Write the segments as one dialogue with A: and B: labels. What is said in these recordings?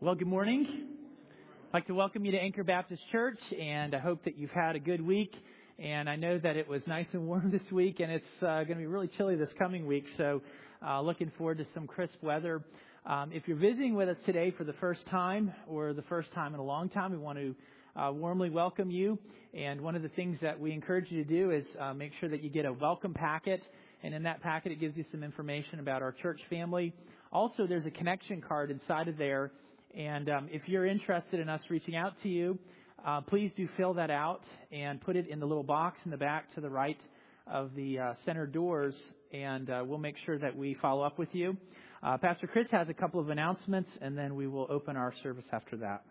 A: Well, good morning. I'd like to welcome you to Anchor Baptist Church, and I hope that you've had a good week. And I know that it was nice and warm this week, and it's going to be really chilly this coming week, so looking forward to some crisp weather. If you're visiting with us today for the first time or the first time in a long time, we want to warmly welcome you. And one of the things that we encourage you to do is make sure that you get a welcome packet, and in that packet it gives you some information about our church family. Also, there's a connection card inside of there. And if you're interested in us reaching out to you, please do fill that out and put it in the little box in the back to the right of the center doors, and we'll make sure that we follow up with you. Pastor Chris has a couple of announcements, and then we will open our service after that.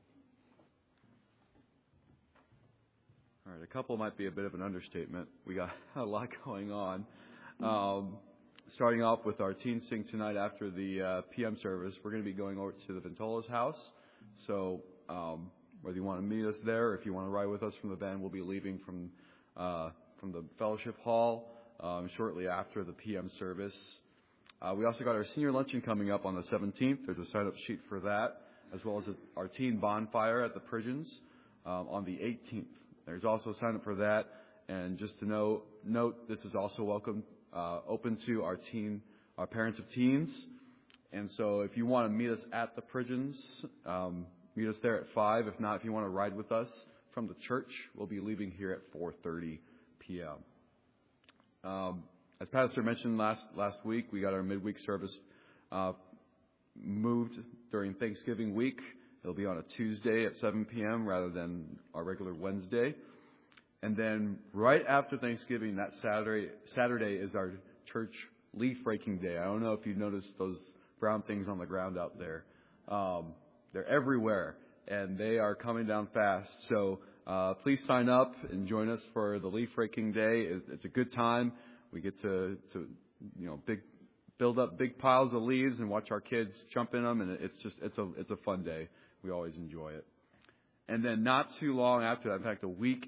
B: All right, a couple might be a bit of an understatement. We got a lot going on. Starting off with our Teen Sing tonight after the PM service, we're going to be going over to the Ventola's house. So whether you want to meet us there or if you want to ride with us from the van, we'll be leaving from the fellowship hall shortly after the PM service. We also got our senior luncheon coming up on the 17th. There's a sign-up sheet for that, as well as our teen bonfire at the Pigeons on the 18th. There's also a sign-up for that. And just to note, this is also open to our parents of teens. And so if you want to meet us at the Pigeons, meet us there at 5. If not, if you want to ride with us from the church, we'll be leaving here at 4:30 p.m. As Pastor mentioned last week, we got our midweek service moved during Thanksgiving week. It'll be on a Tuesday at 7 p.m. rather than our regular Wednesday. And then right after Thanksgiving, that Saturday is our church leaf raking day. I don't know if you've noticed those brown things on the ground out there. They're everywhere, and they are coming down fast. So please sign up and join us for the leaf raking day. It's a good time. We get to build up big piles of leaves and watch our kids jump in them, and it's a fun day. We always enjoy it. And then not too long after that, in fact, a week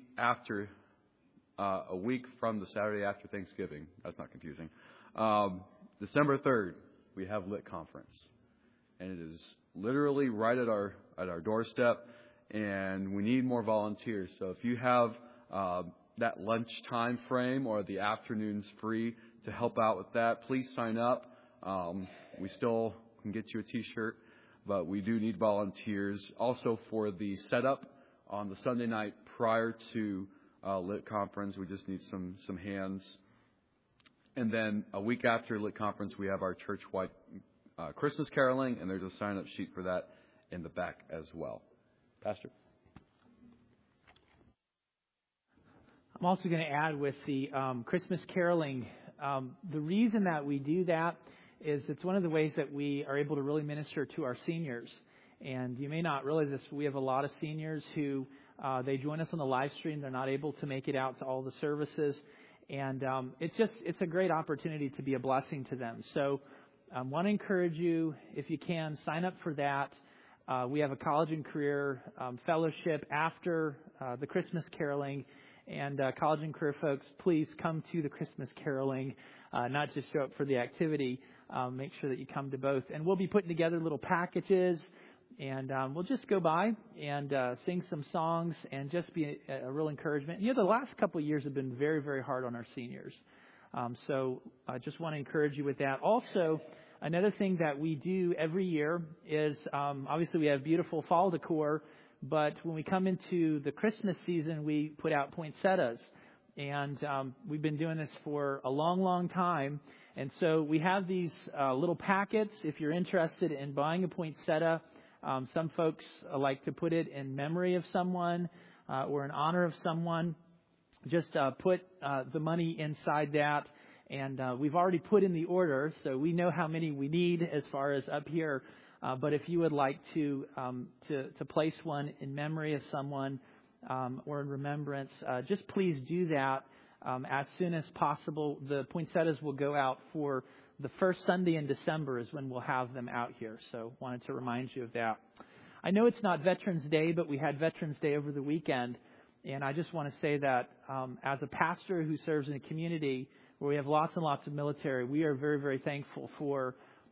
B: from the Saturday after Thanksgiving, that's not confusing, December 3rd, we have Lit Conference. And it is literally right at our doorstep, and we need more volunteers. So if you have that lunch time frame or the afternoons free to help out with that, please sign up. We still can get you a T-shirt, but we do need volunteers. Also for the setup on the Sunday night prior to Lit Conference, we just need some hands. And then a week after Lit Conference, we have our church-wide Christmas caroling, and there's a sign-up sheet for that in the back as well. Pastor?
A: I'm also going to add with the Christmas caroling, the reason that we do that is it's one of the ways that we are able to really minister to our seniors. And you may not realize this, we have a lot of seniors who they join us on the live stream. They're not able to make it out to all the services. And it's a great opportunity to be a blessing to them. So I want to encourage you, if you can, sign up for that. We have a college and career fellowship after the Christmas caroling. And college and career folks, please come to the Christmas caroling, not just show up for the activity. Make sure that you come to both. And we'll be putting together little packages, and we'll just go by and sing some songs and just be a real encouragement. The last couple of years have been very, very hard on our seniors. So I just want to encourage you with that. Also, another thing that we do every year is obviously we have beautiful fall decor, but when we come into the Christmas season, we put out poinsettias. And we've been doing this for a long, long time. And so we have these little packets. If you're interested in buying a poinsettia, some folks like to put it in memory of someone or in honor of someone. Just put the money inside that. And we've already put in the order, so we know how many we need as far as up here. But if you would like to place one in memory of someone or in remembrance, just please do that as soon as possible. The poinsettias will go out for the first Sunday in December is when we'll have them out here. So wanted to remind you of that. I know it's not Veterans Day, but we had Veterans Day over the weekend. And I just want to say that as a pastor who serves in a community where we have lots and lots of military, we are very, very thankful for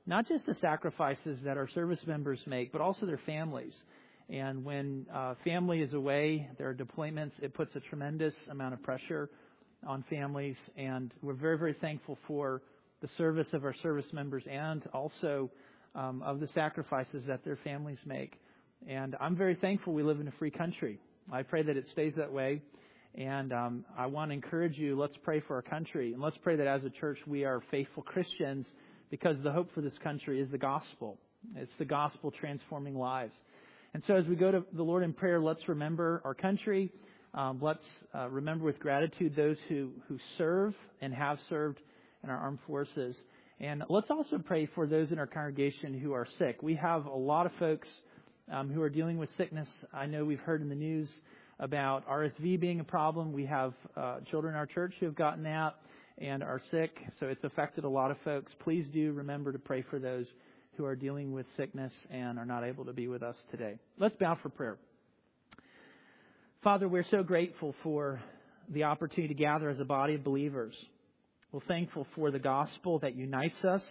A: not just the sacrifices that our service members make, but also their families. And when family is away, there are deployments, it puts a tremendous amount of pressure on families. And we're very, very thankful for the service of our service members and also of the sacrifices that their families make. And I'm very thankful we live in a free country. I pray that it stays that way. And I want to encourage you, let's pray for our country. And let's pray that as a church we are faithful Christians, because the hope for this country is the gospel. It's the gospel transforming lives. And so as we go to the Lord in prayer, let's remember our country. Let's remember with gratitude those who serve and have served in our armed forces. And let's also pray for those in our congregation who are sick. We have a lot of folks who are dealing with sickness. I know we've heard in the news about RSV being a problem. We have children in our church who have gotten that and are sick. So it's affected a lot of folks. Please do remember to pray for those who are dealing with sickness and are not able to be with us today. Let's bow for prayer. Father, we're so grateful for the opportunity to gather as a body of believers. We're thankful for the gospel that unites us,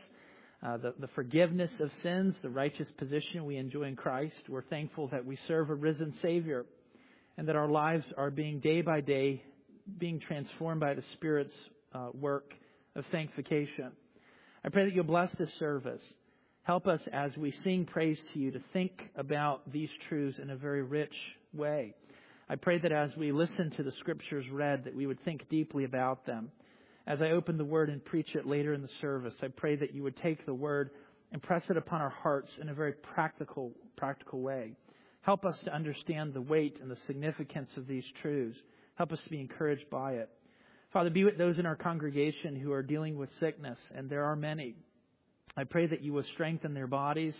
A: the forgiveness of sins, the righteous position we enjoy in Christ. We're thankful that we serve a risen Savior and that our lives are being day by day being transformed by the Spirit's work of sanctification. I pray that you'll bless this service. Help us as we sing praise to you to think about these truths in a very rich way. I pray that as we listen to the scriptures read, that we would think deeply about them. As I open the word and preach it later in the service, I pray that you would take the word and press it upon our hearts in a very practical way. Help us to understand the weight and the significance of these truths. Help us to be encouraged by it. Father, be with those in our congregation who are dealing with sickness, and there are many. I pray that you will strengthen their bodies,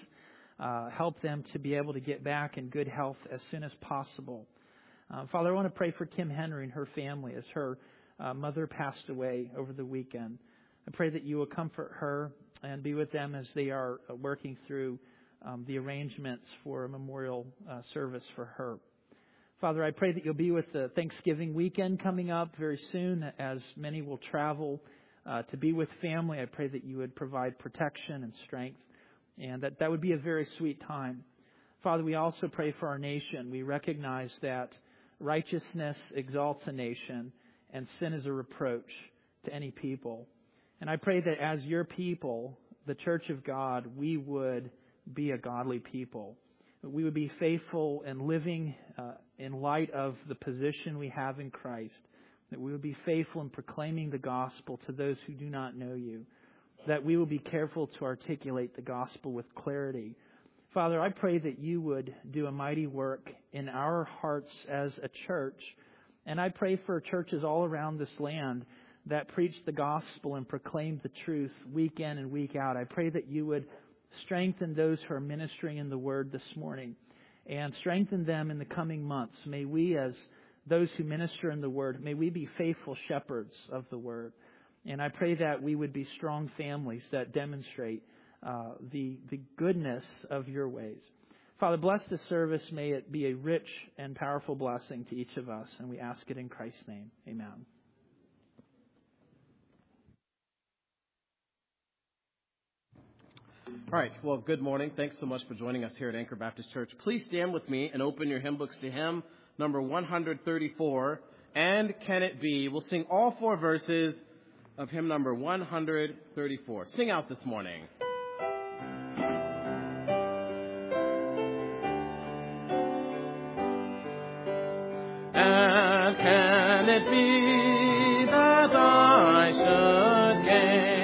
A: help them to be able to get back in good health as soon as possible. Father, I want to pray for Kim Henry and her family as her mother passed away over the weekend. I pray that you will comfort her and be with them as they are working through the arrangements for a memorial service for her. Father, I pray that you'll be with the Thanksgiving weekend coming up very soon as many will travel to be with family. I pray that you would provide protection and strength and that would be a very sweet time. Father, we also pray for our nation. We recognize that righteousness exalts a nation and sin is a reproach to any people. And I pray that as your people, the Church of God, we would be a godly people. We would be faithful and living in light of the position we have in Christ. That we would be faithful in proclaiming the gospel to those who do not know you. That we will be careful to articulate the gospel with clarity. Father, I pray that you would do a mighty work in our hearts as a church. And I pray for churches all around this land that preach the gospel and proclaim the truth week in and week out. I pray that you would strengthen those who are ministering in the word this morning and strengthen them in the coming months. May we, as those who minister in the word, may we be faithful shepherds of the word. And I pray that we would be strong families that demonstrate the goodness of your ways. Father, bless this service. May it be a rich and powerful blessing to each of us. And we ask it in Christ's name. Amen.
C: All right. Well, good morning. Thanks so much for joining us here at Anchor Baptist Church. Please stand with me and open your hymn books to hymn number 134. And Can It Be? We'll sing all four verses of hymn number 134. Sing out this morning. And can it be that I should gain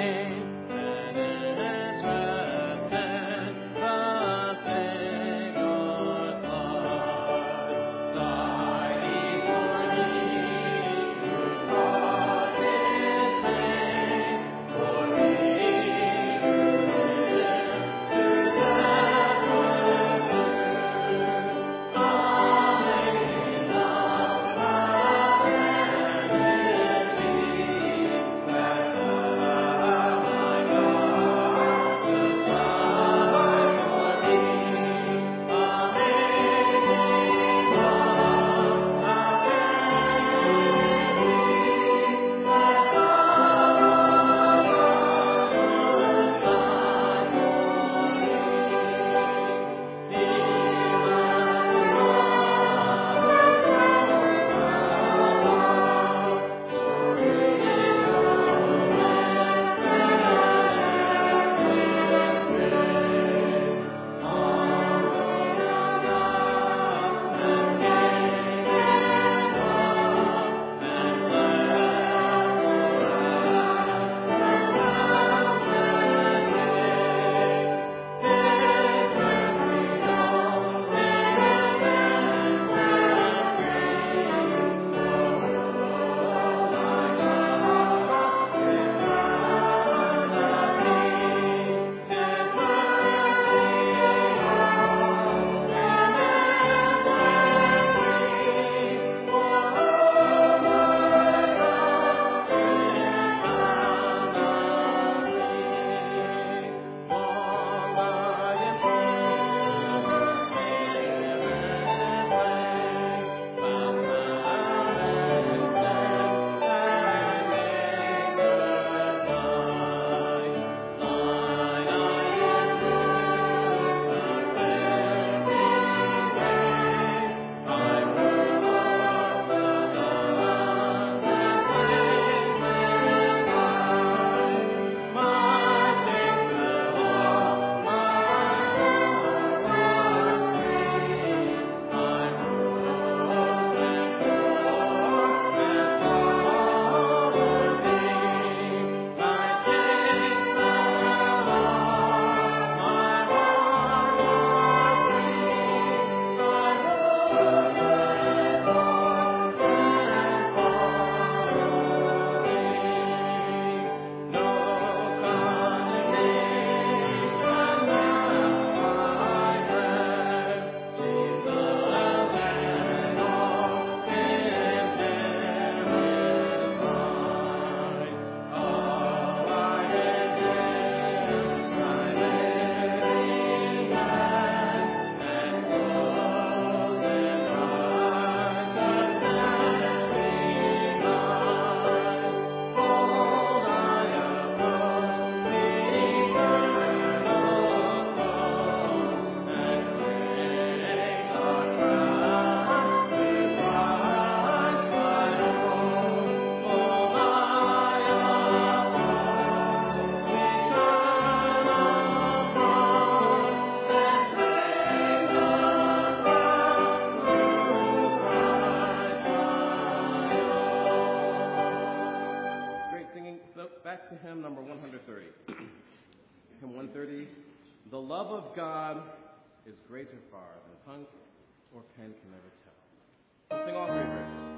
C: love of God is greater far than tongue or pen can ever tell. We'll sing all 3 verses.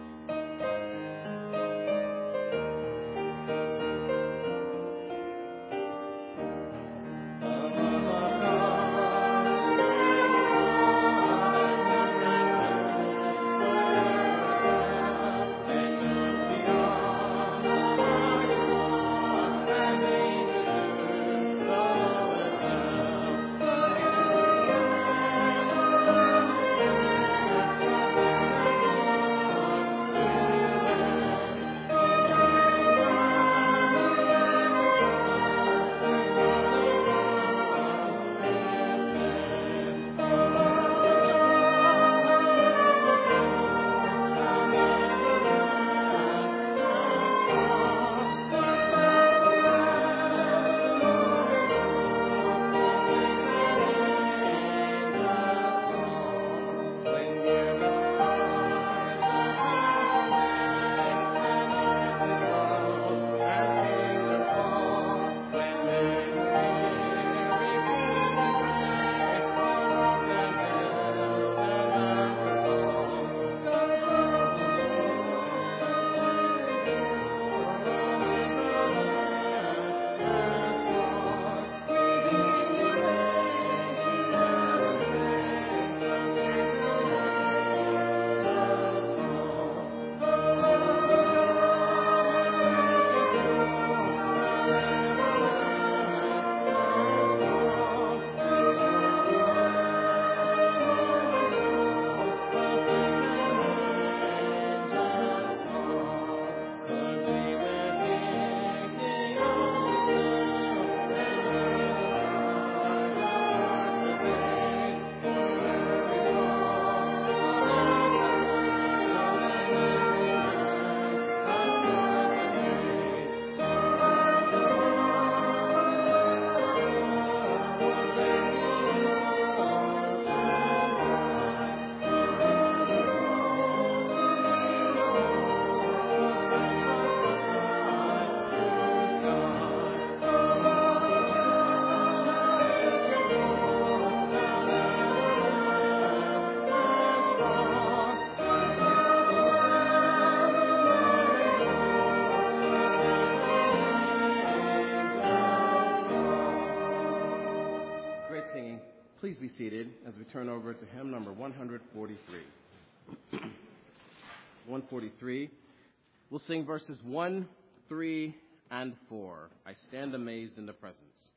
C: Please be seated as we turn over to hymn number 143. 143. We'll sing verses 1, 3, and 4. I stand amazed in the presence.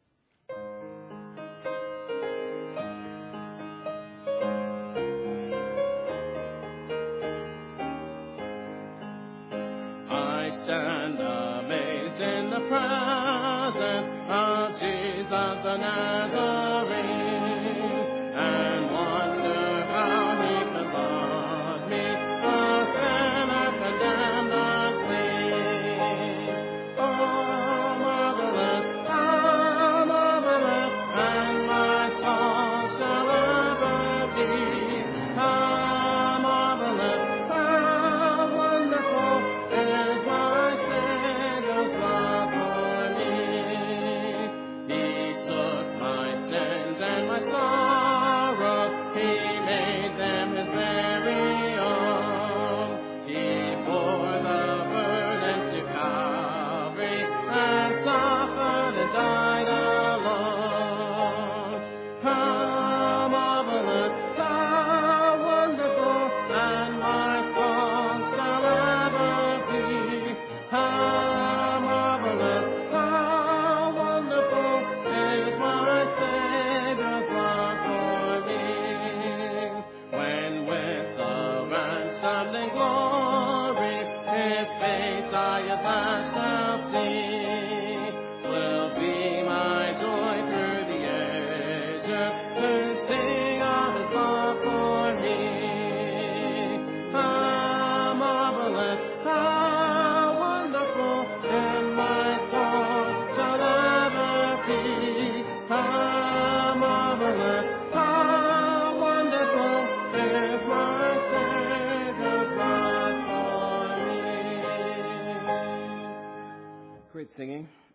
C: I stand amazed in the presence of Jesus the Nazarene. And wonder how he could love me, a sinner condemned unclean. Oh, marvelous, how marvelous, and my song shall ever be. How marvelous, how wonderful is my Savior's love for me. He took my sins and my sorrow. Died alone. How marvelous, how wonderful, and my song shall ever be. How marvelous, how wonderful is my Savior's love for me. When with the ransomed in glory, his face I at last shall see.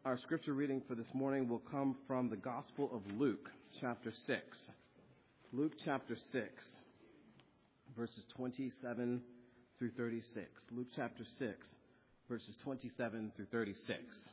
C: Our scripture reading for this morning will come from the Gospel of Luke, chapter 6. Luke chapter 6, verses 27 through 36. Luke chapter 6, verses 27 through 36.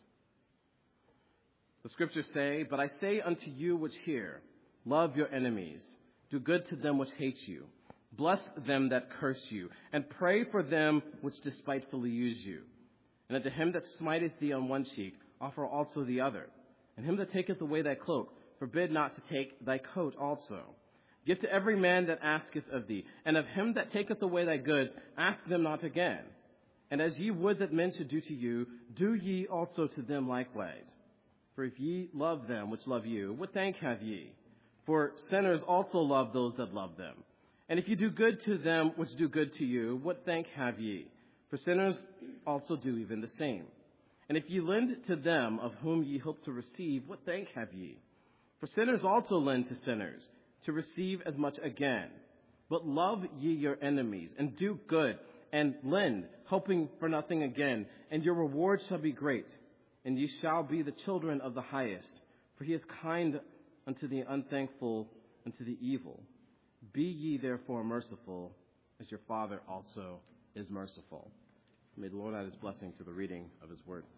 C: The scriptures say, "But I say unto you which hear, love your enemies, do good to them which hate you, bless them that curse you, and pray for them which despitefully use you. And unto him that smiteth thee on one cheek, offer also the other. And him that taketh away thy cloak, forbid not to take thy coat also. Give to every man that asketh of thee, and of him that taketh away thy goods, ask them not again. And as ye would that men should do to you, do ye also to them likewise. For if ye love them which love you, what thank have ye? For sinners also love those that love them. And if ye do good to them which do good to you, what thank have ye? For sinners also do even the same. And if ye lend to them of whom ye hope to receive, what thank have ye? For sinners also lend to sinners, to receive as much again. But love ye your enemies, and do good, and lend, hoping for nothing again, and your reward shall be great, and ye shall be the children of the highest. For he is kind unto the unthankful and to the evil. Be ye therefore merciful, as your Father also is merciful." May the Lord add his blessing to the reading of his word.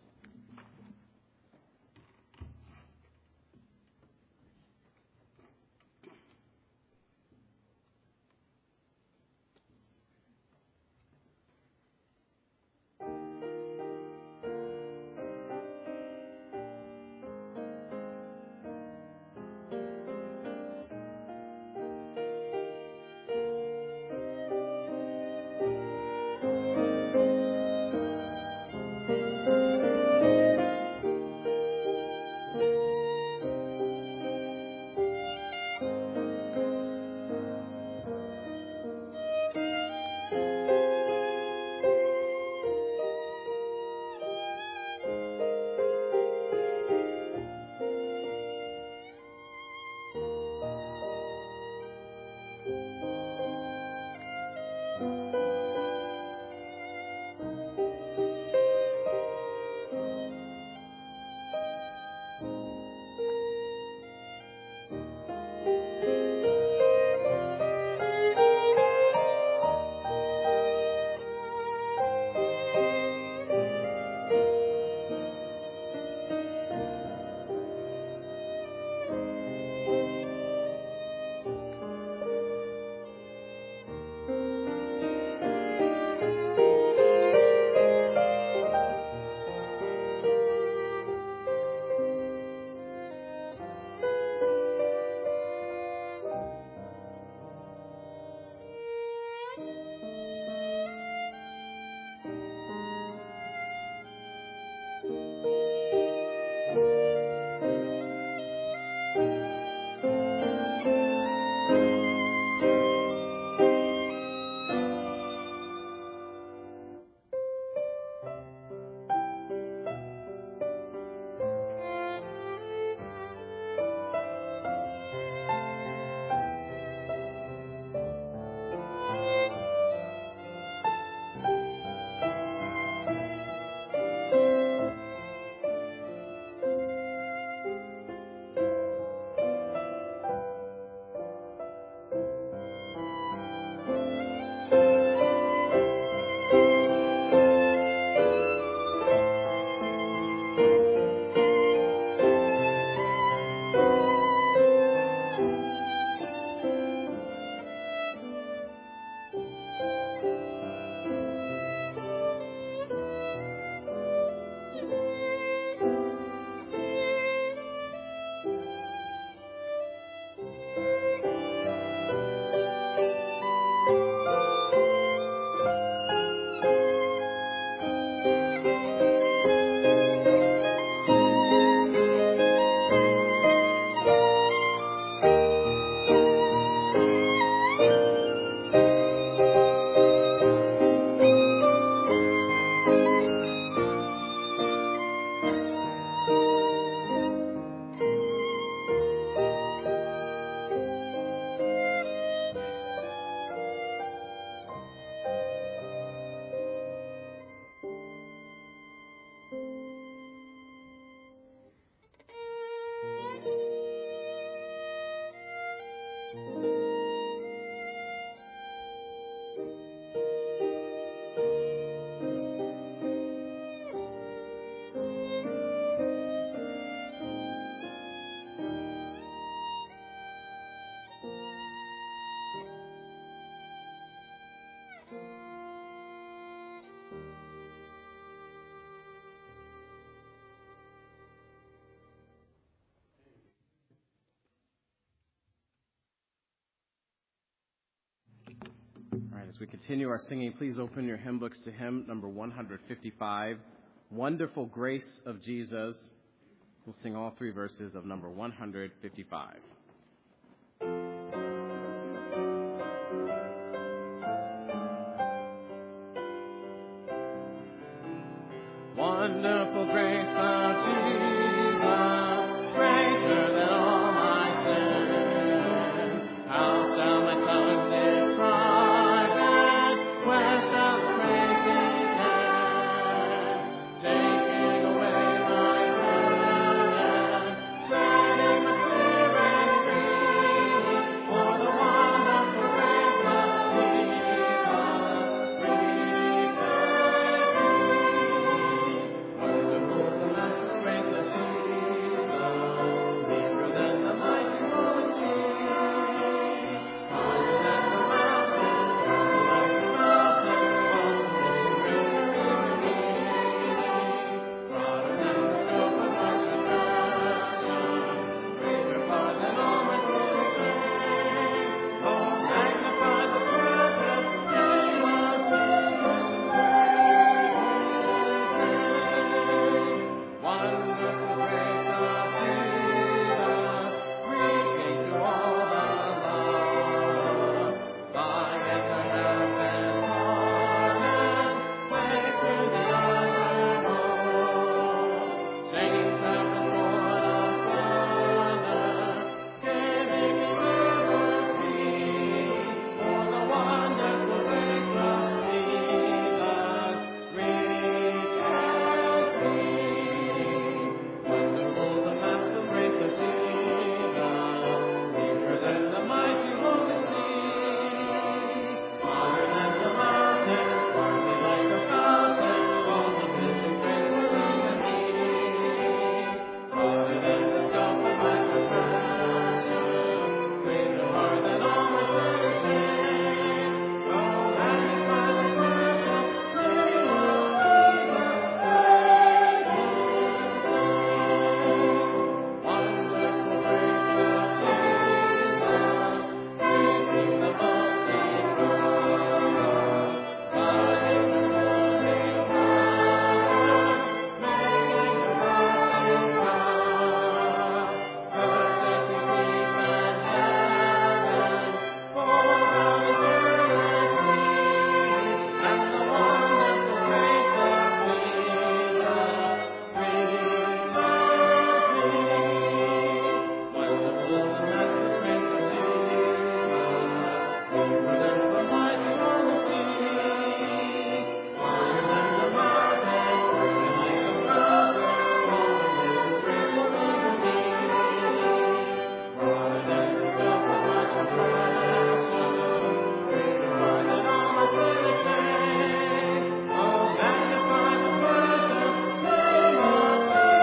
C: As we continue our singing, please open your hymn books to hymn number 155, Wonderful Grace of Jesus. We'll sing all three verses of number 155. Wonderful grace of Jesus, greater than all my sin. How shall my tongue describe it? Where shall its praise begin? Taking away my burden, setting my spirit free. For the wonderful grace of Jesus, reaches me. Wonderful the matchless grace of Jesus, deeper than the mighty rolling sea. Higher than the mountains, farther like the mountains, all sufficient grace for me. Broader than the scope of my transgression, greater far than all my foolish ways. Oh, magnify the precious name of Jesus, wonderful grace of Jesus, reaching to all the lost. By it I have been pardoned, saved to the uttermost. Chains have been torn asunder, giving me liberty. For the wonderful grace of Jesus reaches me. Wonderful the matchless grace of Jesus, deeper than the mighty rolling sea. Higher than the mountains, farther like the fountain, all sufficient grace for thee and me. Farther than the scope of my transgression, greater far than all my foolish ways. Oh, magnify the precious name of Jesus. Wonderful grace of Jesus, reaching the most in love. By it was fully pardoned, making the rising God. Perfect in peace and heaven, for all eternity. And the wonderful grace of Jesus reaches me. Wonderful the matchless grace of Jesus, deeper than the mighty rolling sea. Higher than the mountains, farther like the mountains, all sufficient grace for thee and me. Broader than the scope of my transgression, greater far than all my foolish ways. Oh, magnify the precious name of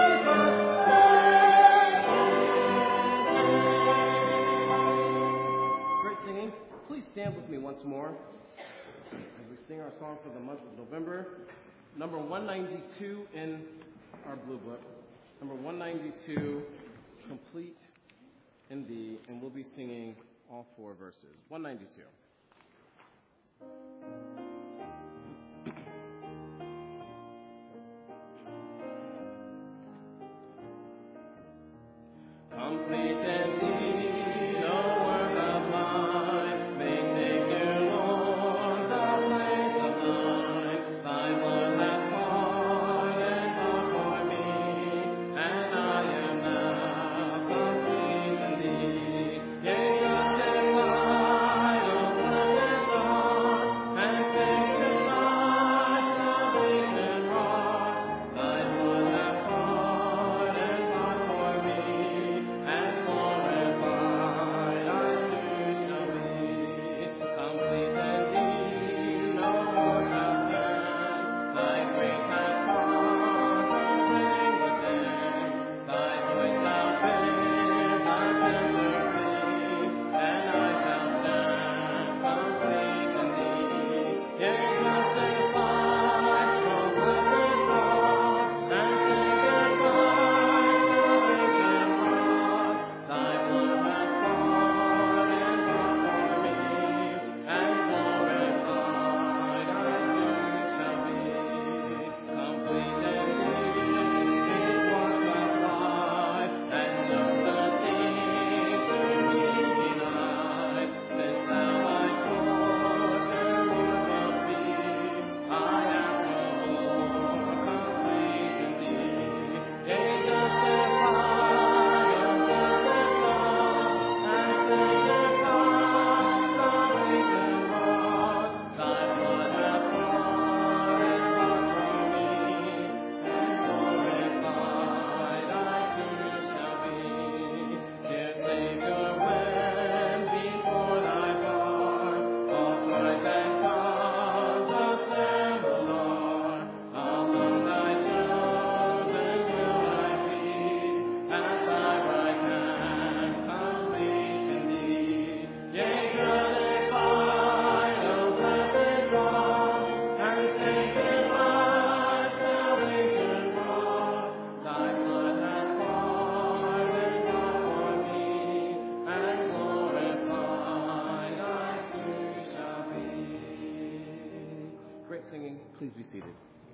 C: Jesus. Great singing. Please stand with me once more as we sing our song for the month of November. Number 192 in our blue book. Number 192, complete in D, and we'll be singing all four verses. 192. Complete in thee, no work of mine may take you, Lord, the place of thine. Thy blood hath bought and bought for me, and I am now complete in thee. Yea, just as light of blessed dawn, and sanctified salvation wrought. Thy blood hath bought and bought for me, and more Please be seated.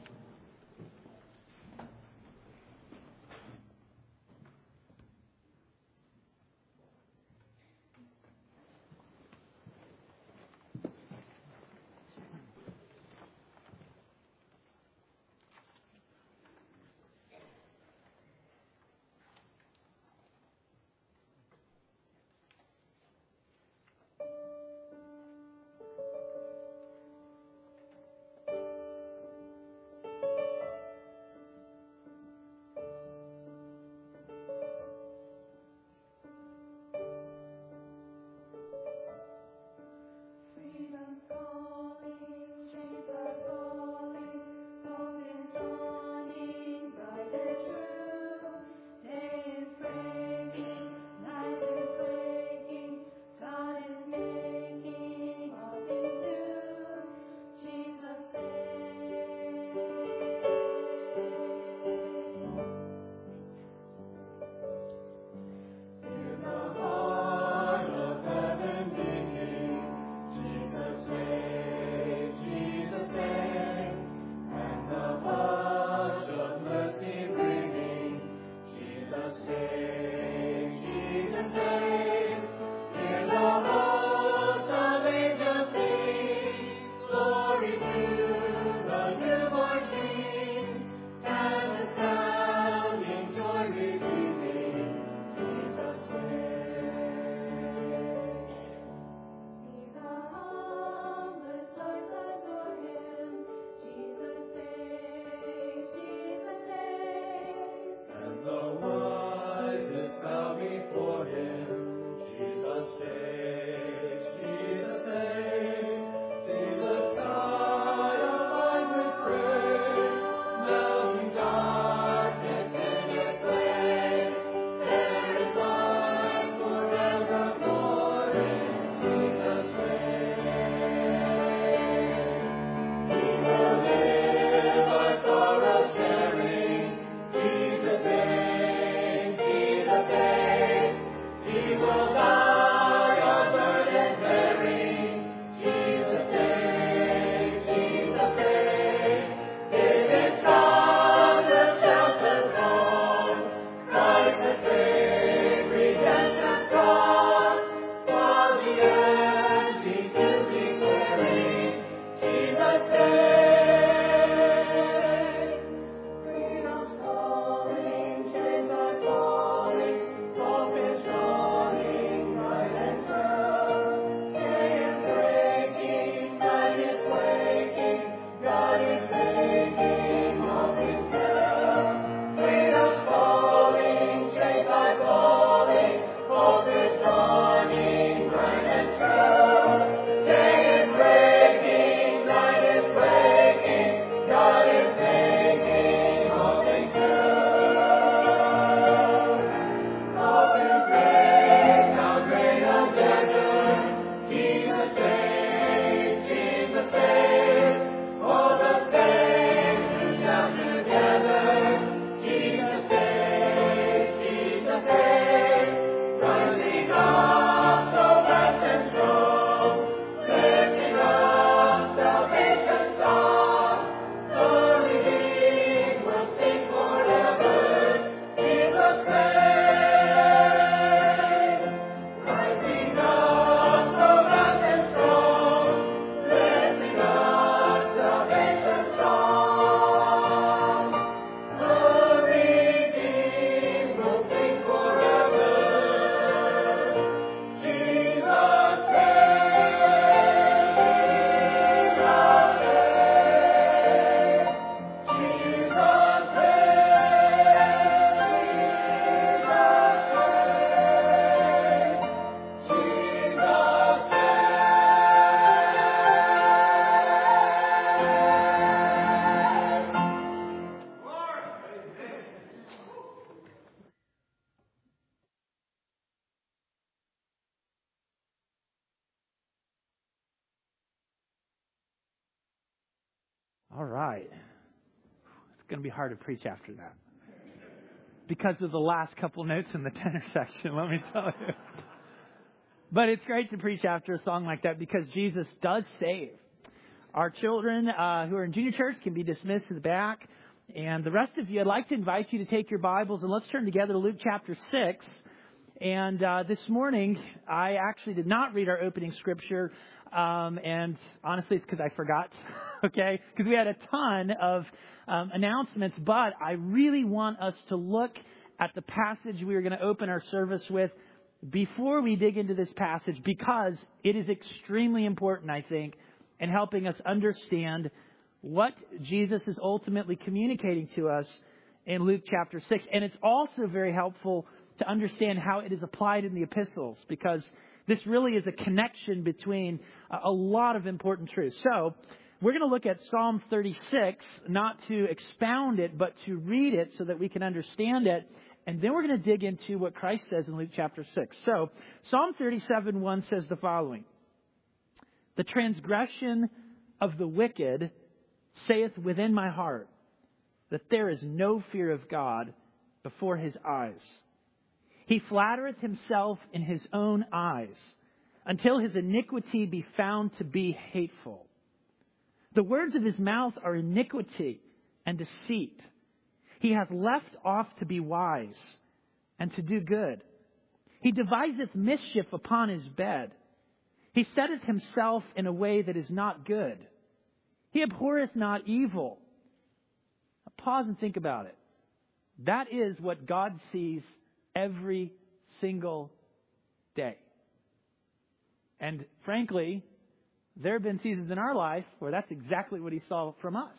A: All right. It's going to be hard to preach after that. Because of the last couple notes in the tenor section, let me tell you. But it's great to preach after a song like that because Jesus does save. Our children who are in junior church can be dismissed to the back. And the rest of you, I'd like to invite you to take your Bibles and let's turn together to Luke chapter 6. And this morning, I actually did not read our opening scripture. And honestly, it's because I forgot, okay? Because we had a ton of announcements. But I really want us to look at the passage we are going to open our service with before we dig into this passage, because it is extremely important, I think, in helping us understand what Jesus is ultimately communicating to us in Luke chapter 6. And it's also very helpful to understand how it is applied in the epistles, because this really is a connection between a lot of important truths. So we're going to look at Psalm 36, not to expound it, but to read it so that we can understand it. And then we're going to dig into what Christ says in Luke chapter 6. So Psalm 37:1 says the following: "The transgression of the wicked saith within my heart, that there is no fear of God before his eyes. He flattereth himself in his own eyes, until his iniquity be found to be hateful. The words of his mouth are iniquity and deceit. He hath left off to be wise, and to do good. He deviseth mischief upon his bed. He setteth himself in a way that is not good. He abhorreth not evil." Now pause and think about it. That is what God sees every single day. And frankly, there have been seasons in our life where that's exactly what he saw from us.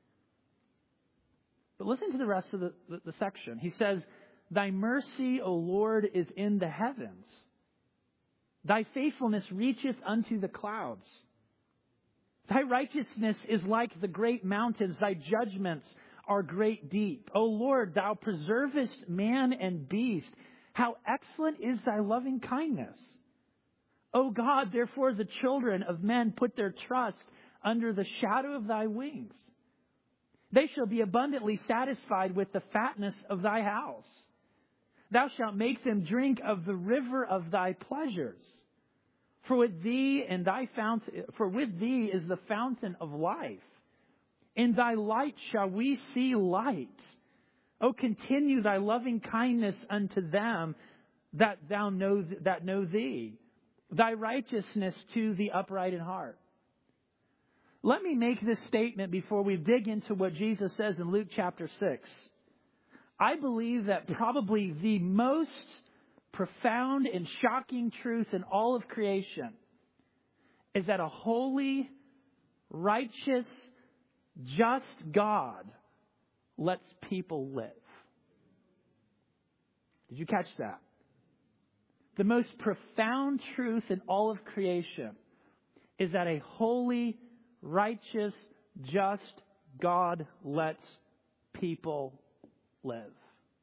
A: But listen to the rest of the section. He says, "Thy mercy, O Lord, is in the heavens. Thy faithfulness reacheth unto the clouds. Thy righteousness is like the great mountains. Thy judgments are great deep. O Lord, thou preservest man and beast. How excellent is thy loving kindness. O God, therefore the children of men put their trust under the shadow of thy wings. They shall be abundantly satisfied with the fatness of thy house. Thou shalt make them drink of the river of thy pleasures. For with thee is the fountain of life. In thy light shall we see light. O continue thy loving kindness unto them that know thee. Thy righteousness to the upright in heart." Let me make this statement before we dig into what Jesus says in Luke chapter 6. I believe that probably the most profound and shocking truth in all of creation is that a holy, righteous, just God lets people live. Did you catch that? The most profound truth in all of creation is that a holy, righteous, just God lets people live.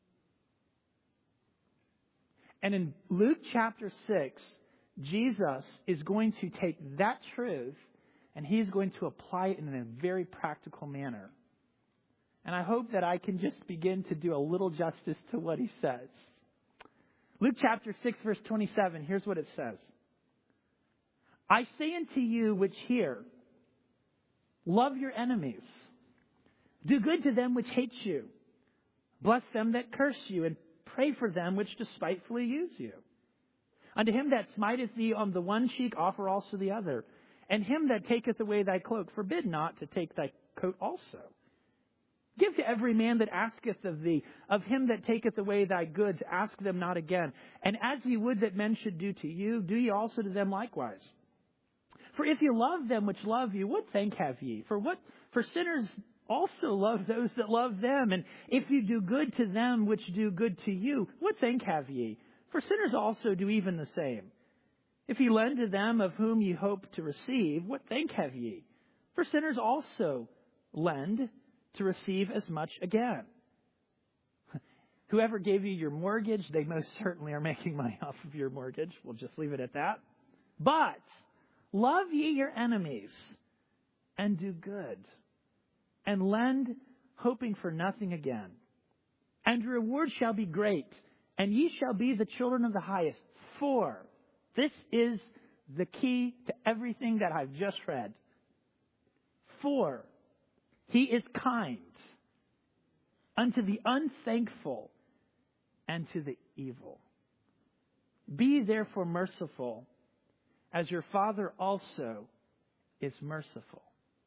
A: And in Luke chapter 6, Jesus is going to take that truth and he's going to apply it in a very practical manner. And I hope that I can just begin to do a little justice to what he says. Luke chapter 6, verse 27, here's what it says. "I say unto you which hear, love your enemies. Do good to them which hate you. Bless them that curse you, and pray for them which despitefully use you. Unto him that smiteth thee on the one cheek, offer also the other. And him that taketh away thy cloak, forbid not to take thy coat also. Give to every man that asketh of thee. Of him that taketh away thy goods, ask them not again. And as ye would that men should do to you, do ye also to them likewise. For if you love them which love you, what thank have ye? For sinners also love those that love them. And if you do good to them which do good to you, what thank have ye? For sinners also do even the same. If ye lend to them of whom ye hope to receive, what thank have ye? For sinners also lend to receive as much again. Whoever gave you your mortgage, they most certainly are making money off of your mortgage. We'll just leave it at that. But love ye your enemies, and do good, and lend, hoping for nothing again. And your reward shall be great, and ye shall be the children of the highest. For this is the key to everything that I've just read. For he is kind unto the unthankful and to the evil. Be therefore merciful, as your Father also is merciful.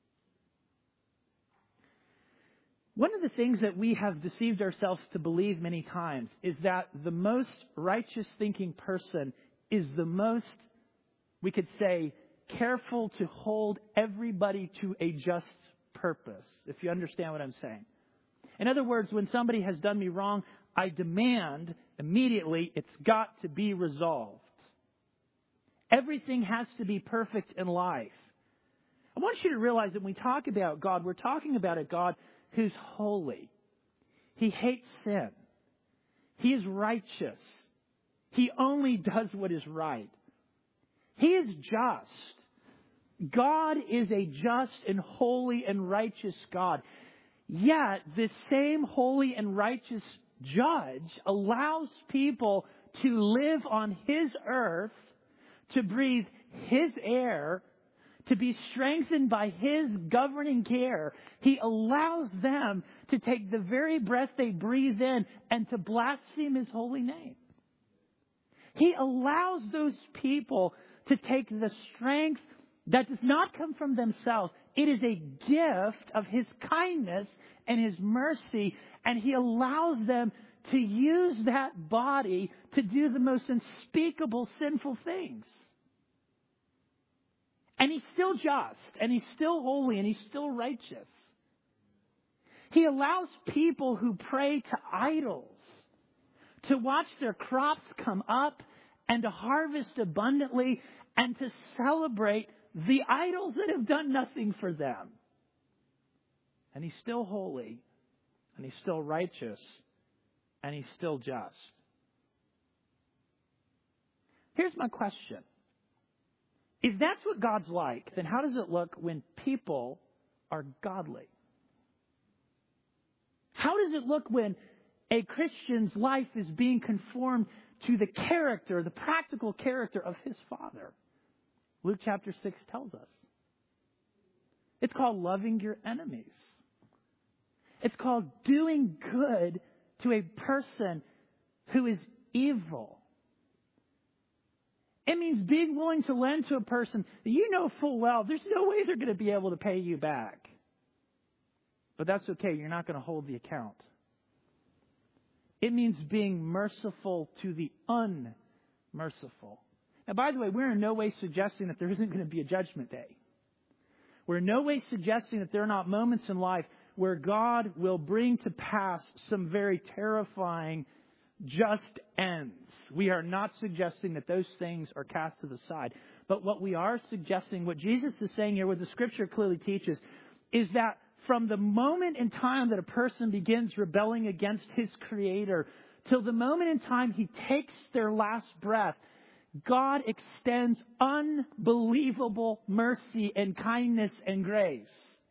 A: One of the things that we have deceived ourselves to believe many times is that the most righteous thinking person is the most, we could say, careful to hold everybody to a just purpose, if you understand what I'm saying. In other words, when somebody has done me wrong, I demand immediately it's got to be resolved. Everything has to be perfect in life. I want you to realize that when we talk about God, we're talking about a God who's holy. He hates sin. He is righteous. He only does what is right. He is just. God is a just and holy and righteous God. Yet, this same holy and righteous judge allows people to live on His earth, to breathe His air, to be strengthened by His governing care. He allows them to take the very breath they breathe in and to blaspheme His holy name. He allows those people to take the strength that does not come from themselves. It is a gift of His kindness and His mercy, and He allows them to use that body to do the most unspeakable sinful things. And He's still just, and He's still holy, and He's still righteous. He allows people who pray to idols to watch their crops come up and to harvest abundantly and to celebrate the idols that have done nothing for them. And He's still holy, and He's still righteous, and He's still just. Here's my question. If that's what God's like, then how does it look when people are godly? How does it look when a Christian's life is being conformed to the character, the practical character of his Father? Luke chapter 6 tells us. It's called loving your enemies. It's called doing good to a person who is evil. It means being willing to lend to a person that you know full well there's no way they're going to be able to pay you back. But that's okay. You're not going to hold the account. It means being merciful to the unmerciful. Now, by the way, we're in no way suggesting that there isn't going to be a judgment day. We're in no way suggesting that there are not moments in life where God will bring to pass some very terrifying just ends. We are not suggesting that those things are cast to the side. But what we are suggesting, what Jesus is saying here, what the Scripture clearly teaches, is that from the moment in time that a person begins rebelling against his Creator, till the moment in time he takes their last breath, God extends unbelievable mercy and kindness and grace.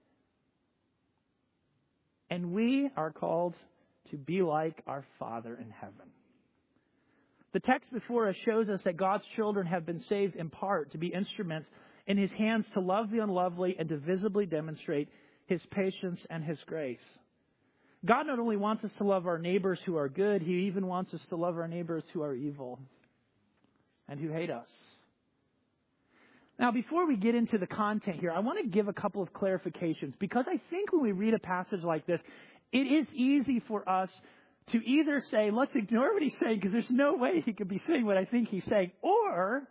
A: And we are called to be like our Father in heaven. The text before us shows us that God's children have been saved in part to be instruments in His hands to love the unlovely and to visibly demonstrate His patience and His grace. God not only wants us to love our neighbors who are good, He even wants us to love our neighbors who are evil and who hate us. Now, before we get into the content here, I want to give a couple of clarifications, because I think when we read a passage like this, it is easy for us to either say, let's ignore what he's saying because there's no way he could be saying what I think he's saying, or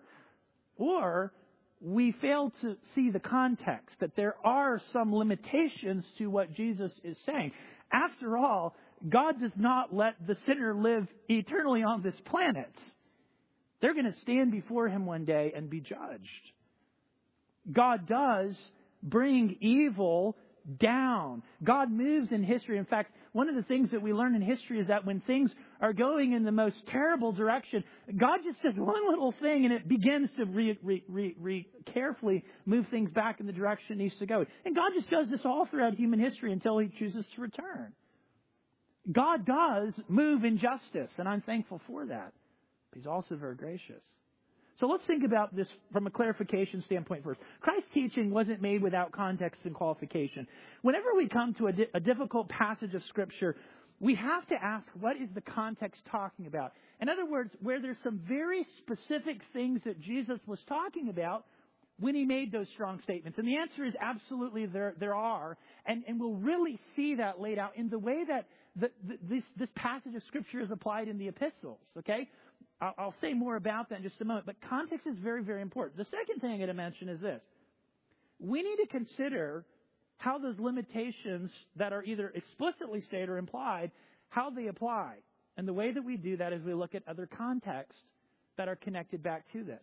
A: we fail to see the context, that there are some limitations to what Jesus is saying. After all, God does not let the sinner live eternally on this planet. They're going to stand before Him one day and be judged. God does bring evil down. God moves in history. In fact, one of the things that we learn in history is that when things are going in the most terrible direction, God just does one little thing and it begins to carefully move things back in the direction it needs to go. And God just does this all throughout human history until He chooses to return. God does move in justice, and I'm thankful for that. But He's also very gracious. So let's think about this from a clarification standpoint first. Christ's teaching wasn't made without context and qualification. Whenever we come to a difficult passage of Scripture, we have to ask, what is the context talking about? In other words, where there's some very specific things that Jesus was talking about when he made those strong statements. And the answer is absolutely there are. And we'll really see that laid out in the way that this passage of Scripture is applied in the epistles. Okay? I'll say more about that in just a moment. But context is very, very important. The second thing I'm going to mention is this. We need to consider how those limitations that are either explicitly stated or implied, how they apply. And the way that we do that is we look at other contexts that are connected back to this.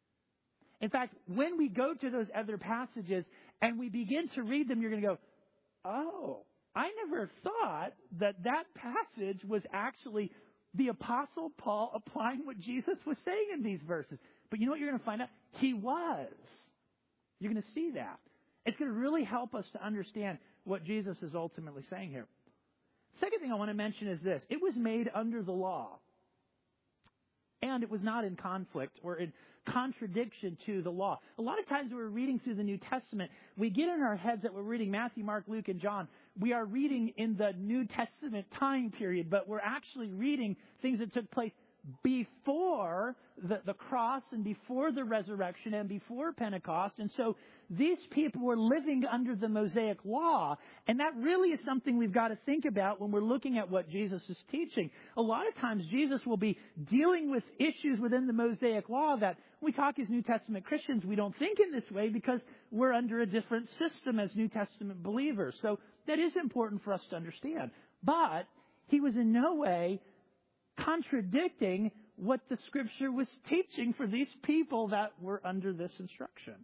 A: In fact, when we go to those other passages and we begin to read them, you're going to go, oh, I never thought that passage was actually the Apostle Paul applying what Jesus was saying in these verses. But you know what you're going to find out? He was. You're going to see that. It's going to really help us to understand what Jesus is ultimately saying here. Second thing I want to mention is this. It was made under the law. And it was not in conflict or in contradiction to the law. A lot of times when we're reading through the New Testament, we get in our heads that we're reading Matthew, Mark, Luke, and John. We are reading in the New Testament time period, but we're actually reading things that took place before the cross and before the resurrection and before Pentecost. And so these people were living under the Mosaic law. And that really is something we've got to think about when we're looking at what Jesus is teaching. A lot of times Jesus will be dealing with issues within the Mosaic law that when we talk as New Testament Christians, we don't think in this way because we're under a different system as New Testament believers. So that is important for us to understand. But he was in no way contradicting what the Scripture was teaching for these people that were under this instruction.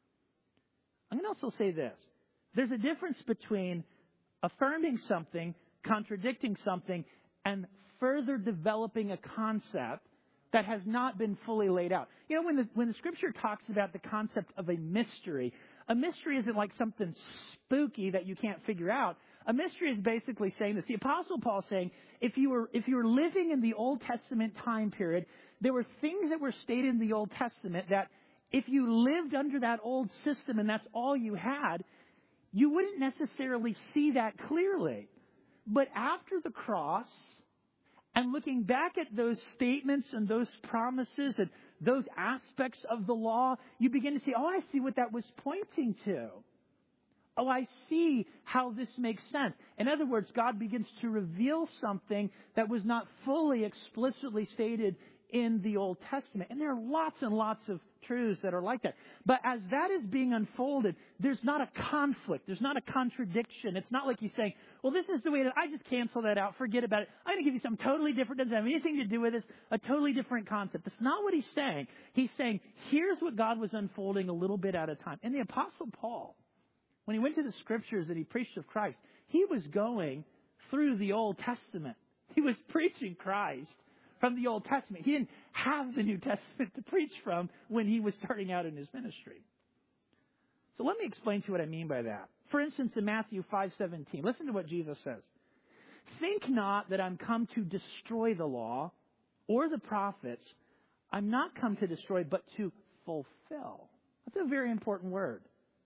A: I'm going to also say this. There's a difference between affirming something, contradicting something, and further developing a concept that has not been fully laid out. You know, when the Scripture talks about the concept of a mystery isn't like something spooky that you can't figure out. A mystery is basically saying this. The Apostle Paul is saying, if you were living in the Old Testament time period, there were things that were stated in the Old Testament that if you lived under that old system and that's all you had, you wouldn't necessarily see that clearly. But after the cross, and looking back at those statements and those promises and those aspects of the law, you begin to see, oh, I see what that was pointing to. Oh, I see how this makes sense. In other words, God begins to reveal something that was not fully explicitly stated in the Old Testament. And there are lots and lots of truths that are like that. But as that is being unfolded, there's not a conflict. There's not a contradiction. It's not like you saying, well, this is the way that I just cancel that out. Forget about it. I'm going to give you something totally different. Doesn't have anything to do with this. A totally different concept. That's not what he's saying. He's saying, here's what God was unfolding a little bit at a time. And the Apostle Paul, when he went to the Scriptures and he preached of Christ, he was going through the Old Testament. He was preaching Christ from the Old Testament. He didn't have the New Testament to preach from when he was starting out in his ministry. So let me explain to you what I mean by that. For instance, in Matthew 5:17, listen to what Jesus says. Think not that I'm come to destroy the law or the prophets. I'm not come to destroy, but to fulfill. That's a very important word.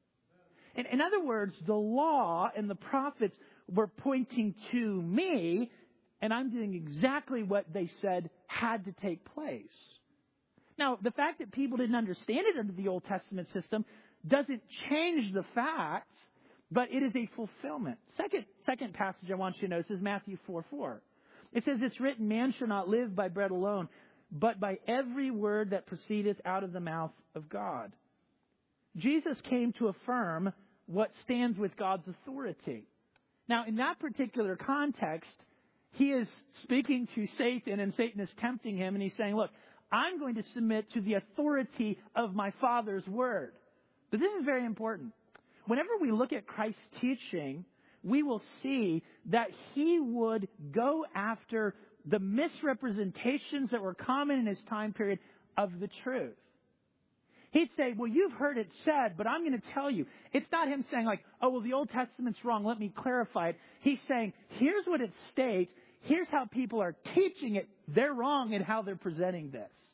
A: In other words, the law and the prophets were pointing to me, and I'm doing exactly what they said had to take place. Now, the fact that people didn't understand it under the Old Testament system doesn't change the facts, but it is a fulfillment. Second passage I want you to notice is Matthew 4:4. It says, it's written, man shall not live by bread alone, but by every word that proceedeth out of the mouth of God. Jesus came to affirm what stands with God's authority. Now, in that particular context, he is speaking to Satan, and Satan is tempting him, and he's saying, look, I'm going to submit to the authority of my Father's word. But this is very important. Whenever we look at Christ's teaching, we will see that he would go after the misrepresentations that were common in his time period of the truth. He'd say, well, you've heard it said, but I'm going to tell you. It's not him saying like, oh, well, the Old Testament's wrong. Let me clarify it. He's saying, here's what it states. Here's how people are teaching it. They're wrong in how they're presenting this.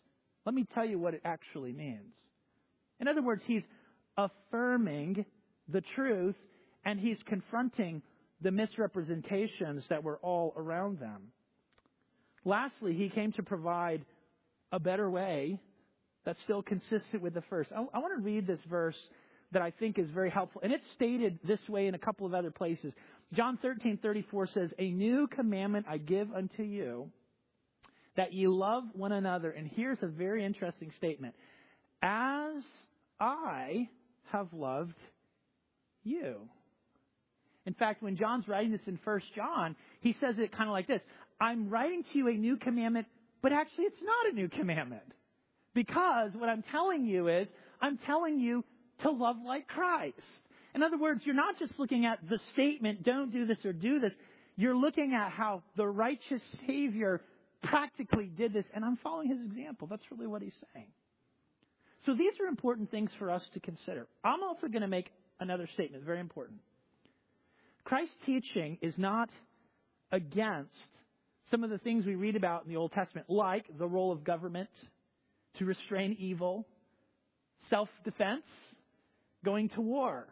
A: Let me tell you what it actually means. In other words, he's affirming the truth, and he's confronting the misrepresentations that were all around them. Lastly, he came to provide a better way that's still consistent with the first. I want to read this verse that I think is very helpful. And it's stated this way in a couple of other places. John 13:34 says, "A new commandment I give unto you, that ye love one another." And here's a very interesting statement. "As I have loved you." In fact, when John's writing this in 1 John, he says it kind of like this. "I'm writing to you a new commandment, but actually it's not a new commandment. Because what I'm telling you is, I'm telling you to love like Christ." In other words, you're not just looking at the statement, don't do this or do this. You're looking at how the righteous Savior practically did this, and I'm following his example. That's really what he's saying. So these are important things for us to consider. I'm also going to make another statement, very important. Christ's teaching is not against some of the things we read about in the Old Testament, like the role of government to restrain evil, self-defense, going to war.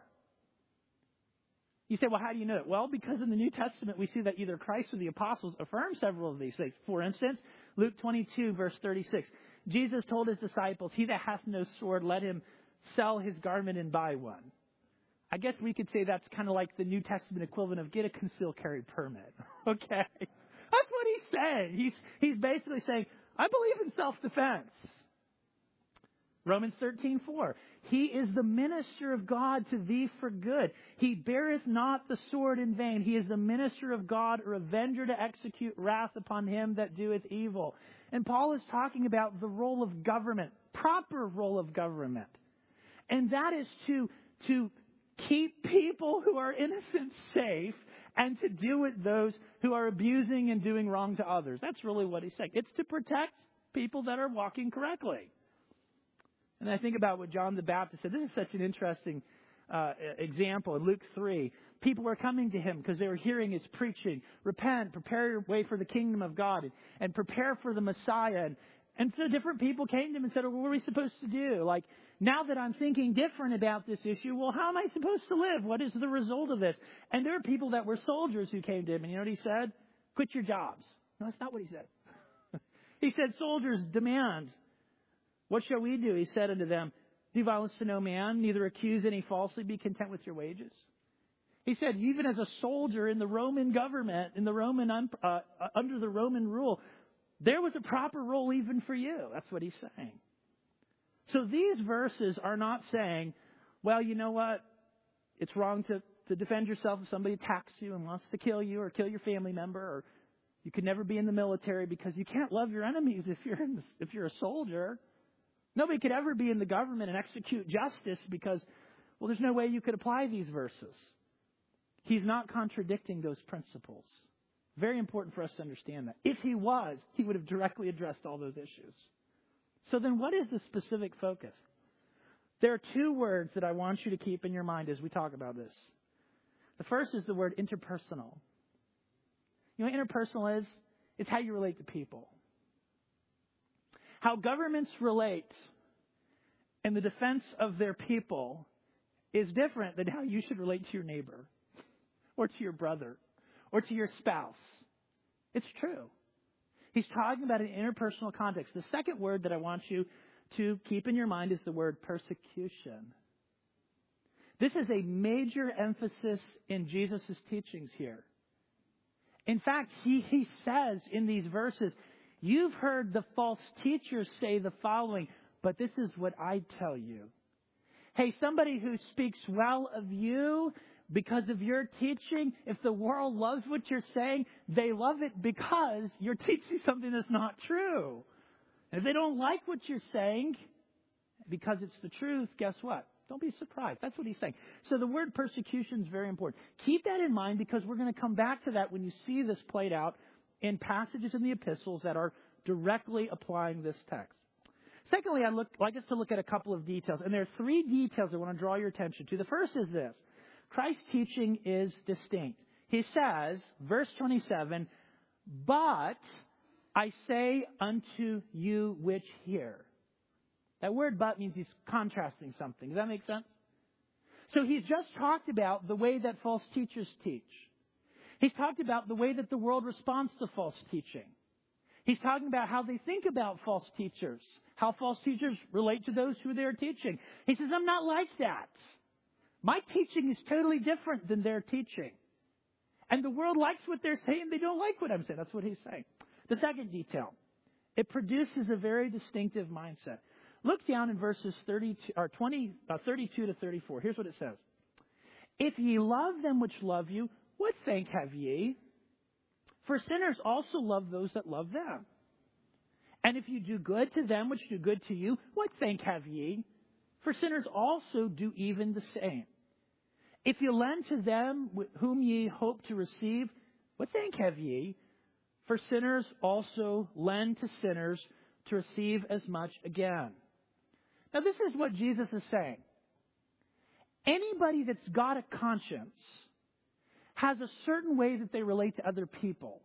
A: You say, well, how do you know it? Well, because in the New Testament we see that either Christ or the apostles affirm several of these things. For instance, Luke 22, verse 36. Jesus told his disciples, "He that hath no sword, let him sell his garment and buy one." I guess we could say that's kind of like the New Testament equivalent of get a concealed carry permit. Okay? That's what he's saying. He's basically saying, I believe in self-defense. Romans 13:4. "He is the minister of God to thee for good. He beareth not the sword in vain. He is the minister of God, or avenger to execute wrath upon him that doeth evil." And Paul is talking about the role of government, proper role of government. And that is to keep people who are innocent safe and to deal with those who are abusing and doing wrong to others. That's really what he's saying. It's to protect people that are walking correctly. And I think about what John the Baptist said. This is such an interesting example in Luke 3. People were coming to him because they were hearing his preaching. Repent, prepare your way for the kingdom of God, and prepare for the Messiah. And so different people came to him and said, well, what are we supposed to do? Like, now that I'm thinking different about this issue, well, how am I supposed to live? What is the result of this? And there are people that were soldiers who came to him. And you know what he said? Quit your jobs. No, that's not what he said. He said, soldiers demand. What shall we do? He said unto them, do violence to no man, neither accuse any falsely, be content with your wages. He said, even as a soldier in the Roman government, in the Roman under the Roman rule, there was a proper role even for you. That's what he's saying. So these verses are not saying, well, you know what? It's wrong to defend yourself if somebody attacks you and wants to kill you or kill your family member, or you could never be in the military because you can't love your enemies if you're a soldier. Nobody could ever be in the government and execute justice because, well, there's no way you could apply these verses. He's not contradicting those principles. Very important for us to understand that. If he was, he would have directly addressed all those issues. So then what is the specific focus? There are two words that I want you to keep in your mind as we talk about this. The first is the word interpersonal. You know what interpersonal is? It's how you relate to people. How governments relate in the defense of their people is different than how you should relate to your neighbor or to your brother or to your spouse. It's true. He's talking about an interpersonal context. The second word that I want you to keep in your mind is the word persecution. This is a major emphasis in Jesus' teachings here. In fact, he says in these verses, you've heard the false teachers say the following, but this is what I tell you. Hey, somebody who speaks well of you because of your teaching, if the world loves what you're saying, they love it because you're teaching something that's not true. And if they don't like what you're saying because it's the truth, guess what? Don't be surprised. That's what he's saying. So the word persecution is very important. Keep that in mind because we're going to come back to that when you see this played out in passages in the epistles that are directly applying this text. Secondly, I'd like us to look at a couple of details. And there are three details I want to draw your attention to. The first is this. Christ's teaching is distinct. He says, verse 27, but I say unto you which hear. That word but means he's contrasting something. Does that make sense? So he's just talked about the way that false teachers teach. He's talked about the way that the world responds to false teaching. He's talking about how they think about false teachers, how false teachers relate to those who they're teaching. He says, I'm not like that. My teaching is totally different than their teaching. And the world likes what they're saying. They don't like what I'm saying. That's what he's saying. The second detail, it produces a very distinctive mindset. Look down in verses 32 to 34. Here's what it says. If ye love them which love you, what thank have ye? For sinners also love those that love them. And if you do good to them which do good to you, what thank have ye? For sinners also do even the same. If you lend to them whom ye hope to receive, what thank have ye? For sinners also lend to sinners to receive as much again. Now this is what Jesus is saying. Anybody that's got a conscience has a certain way that they relate to other people.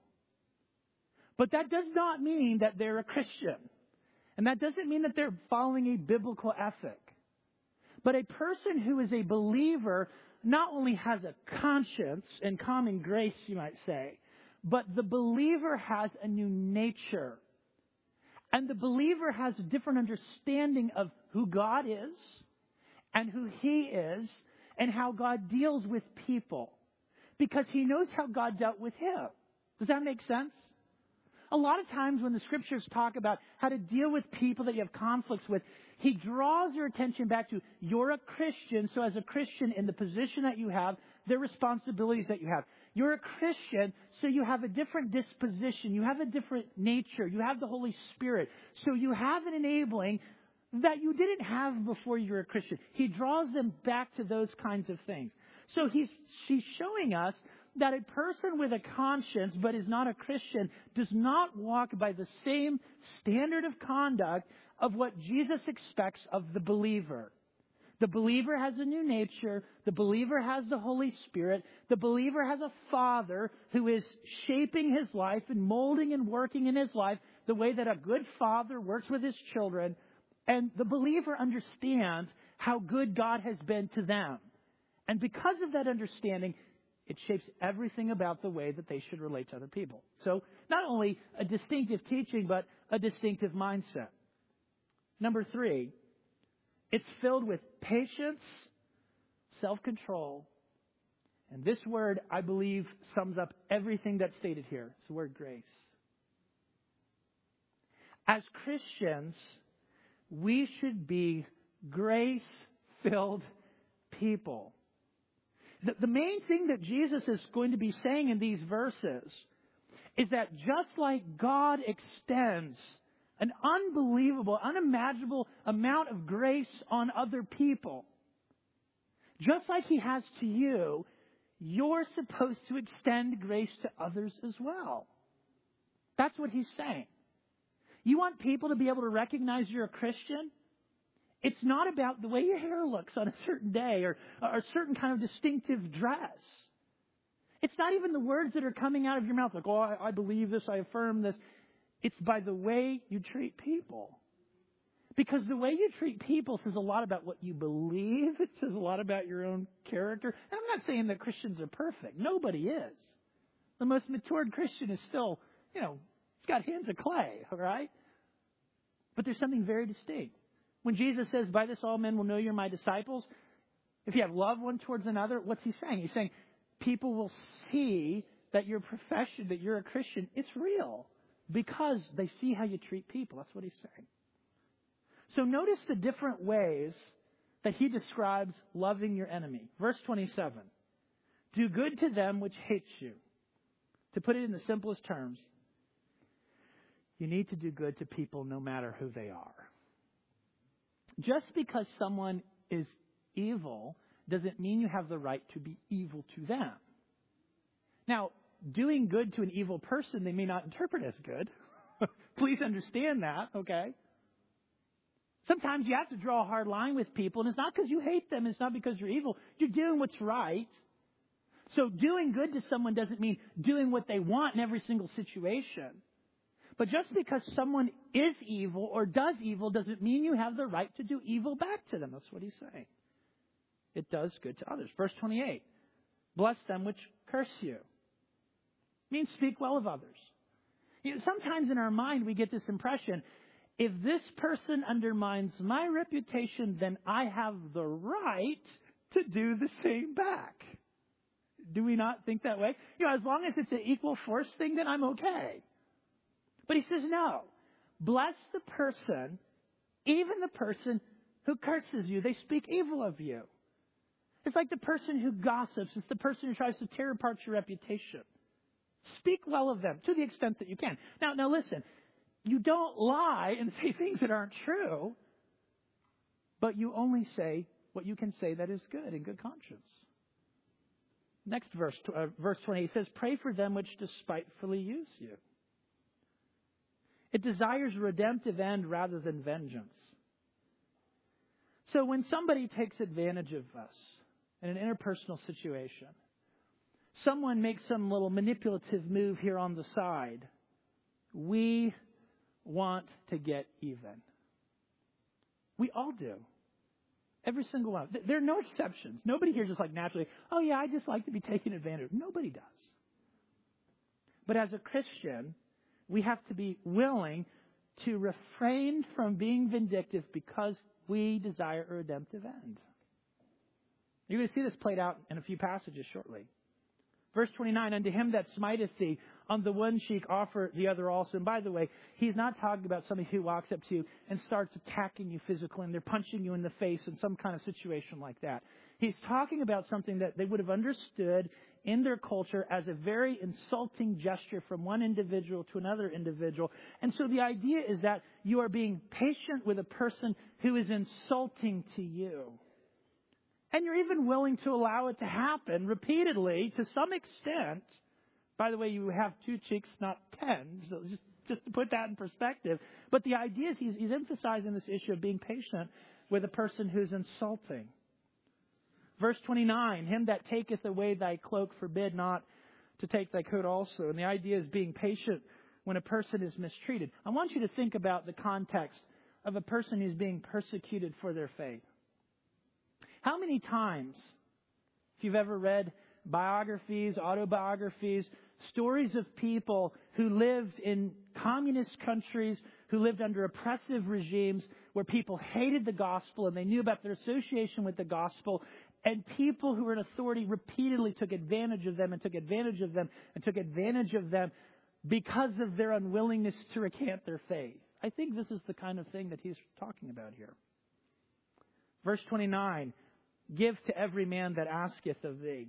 A: But that does not mean that they're a Christian. And that doesn't mean that they're following a biblical ethic. But a person who is a believer not only has a conscience and common grace, you might say, but the believer has a new nature. And the believer has a different understanding of who God is and who He is and how God deals with people. Because he knows how God dealt with him. Does that make sense? A lot of times when the scriptures talk about how to deal with people that you have conflicts with, he draws your attention back to, you're a Christian, so as a Christian in the position that you have, the responsibilities that you have. You're a Christian, so you have a different disposition, you have a different nature, you have the Holy Spirit. So you have an enabling that you didn't have before you were a Christian. He draws them back to those kinds of things. So she's showing us that a person with a conscience but is not a Christian does not walk by the same standard of conduct of what Jesus expects of the believer. The believer has a new nature. The believer has the Holy Spirit. The believer has a Father who is shaping his life and molding and working in his life the way that a good father works with his children. And the believer understands how good God has been to them. And because of that understanding, it shapes everything about the way that they should relate to other people. So not only a distinctive teaching, but a distinctive mindset. Number 3, it's filled with patience, self-control. And this word, I believe, sums up everything that's stated here. It's the word grace. As Christians, we should be grace-filled people. The main thing that Jesus is going to be saying in these verses is that just like God extends an unbelievable, unimaginable amount of grace on other people, just like He has to you, you're supposed to extend grace to others as well. That's what He's saying. You want people to be able to recognize you're a Christian? It's not about the way your hair looks on a certain day or a certain kind of distinctive dress. It's not even the words that are coming out of your mouth like, oh, I believe this, I affirm this. It's by the way you treat people. Because the way you treat people says a lot about what you believe. It says a lot about your own character. And I'm not saying that Christians are perfect. Nobody is. The most matured Christian is still, he's got hands of clay, all right? But there's something very distinct. When Jesus says, by this all men will know you're my disciples, if you have love one towards another, what's He saying? He's saying people will see that your profession, that you're a Christian, it's real because they see how you treat people. That's what He's saying. So notice the different ways that He describes loving your enemy. Verse 27, do good to them which hate you. To put it in the simplest terms, you need to do good to people no matter who they are. Just because someone is evil doesn't mean you have the right to be evil to them. Now, doing good to an evil person, they may not interpret as good. Please understand that, okay? Sometimes you have to draw a hard line with people, and it's not because you hate them, it's not because you're evil. You're doing what's right. So doing good to someone doesn't mean doing what they want in every single situation. But just because someone is evil or does evil doesn't mean you have the right to do evil back to them. That's what he's saying. It does good to others. Verse 28. Bless them which curse you. It means speak well of others. Sometimes in our mind we get this impression, if this person undermines my reputation, then I have the right to do the same back. Do we not think that way? As long as it's an equal force thing, then I'm okay. But he says, no. Bless the person, even the person who curses you. They speak evil of you. It's like the person who gossips. It's the person who tries to tear apart your reputation. Speak well of them to the extent that you can. Now listen. You don't lie and say things that aren't true, but you only say what you can say that is good in good conscience. Next verse 20, he says, pray for them which despitefully use you. It desires a redemptive end rather than vengeance. So when somebody takes advantage of us in an interpersonal situation, someone makes some little manipulative move here on the side, we want to get even. We all do. Every single one. There are no exceptions. Nobody here just like naturally, oh yeah, I just like to be taken advantage of. Nobody does. But as a Christian, we have to be willing to refrain from being vindictive because we desire a redemptive end. You're going to see this played out in a few passages shortly. Verse 29, unto him that smiteth thee on the one cheek offer the other also. And by the way, he's not talking about somebody who walks up to you and starts attacking you physically and they're punching you in the face in some kind of situation like that. He's talking about something that they would have understood in their culture as a very insulting gesture from one individual to another individual. And so the idea is that you are being patient with a person who is insulting to you. And you're even willing to allow it to happen repeatedly to some extent. By the way, you have 2 cheeks, not 10. So just to put that in perspective. But the idea is he's emphasizing this issue of being patient with a person who's insulting. Verse 29, him that taketh away thy cloak forbid not to take thy coat also. And the idea is being patient when a person is mistreated. I want you to think about the context of a person who's being persecuted for their faith. How many times, if you've ever read biographies, autobiographies, stories of people who lived in communist countries, who lived under oppressive regimes, where people hated the gospel and they knew about their association with the gospel, and people who were in authority repeatedly took advantage of them and took advantage of them and took advantage of them because of their unwillingness to recant their faith. I think this is the kind of thing that he's talking about here. Verse 29, give to every man that asketh of thee.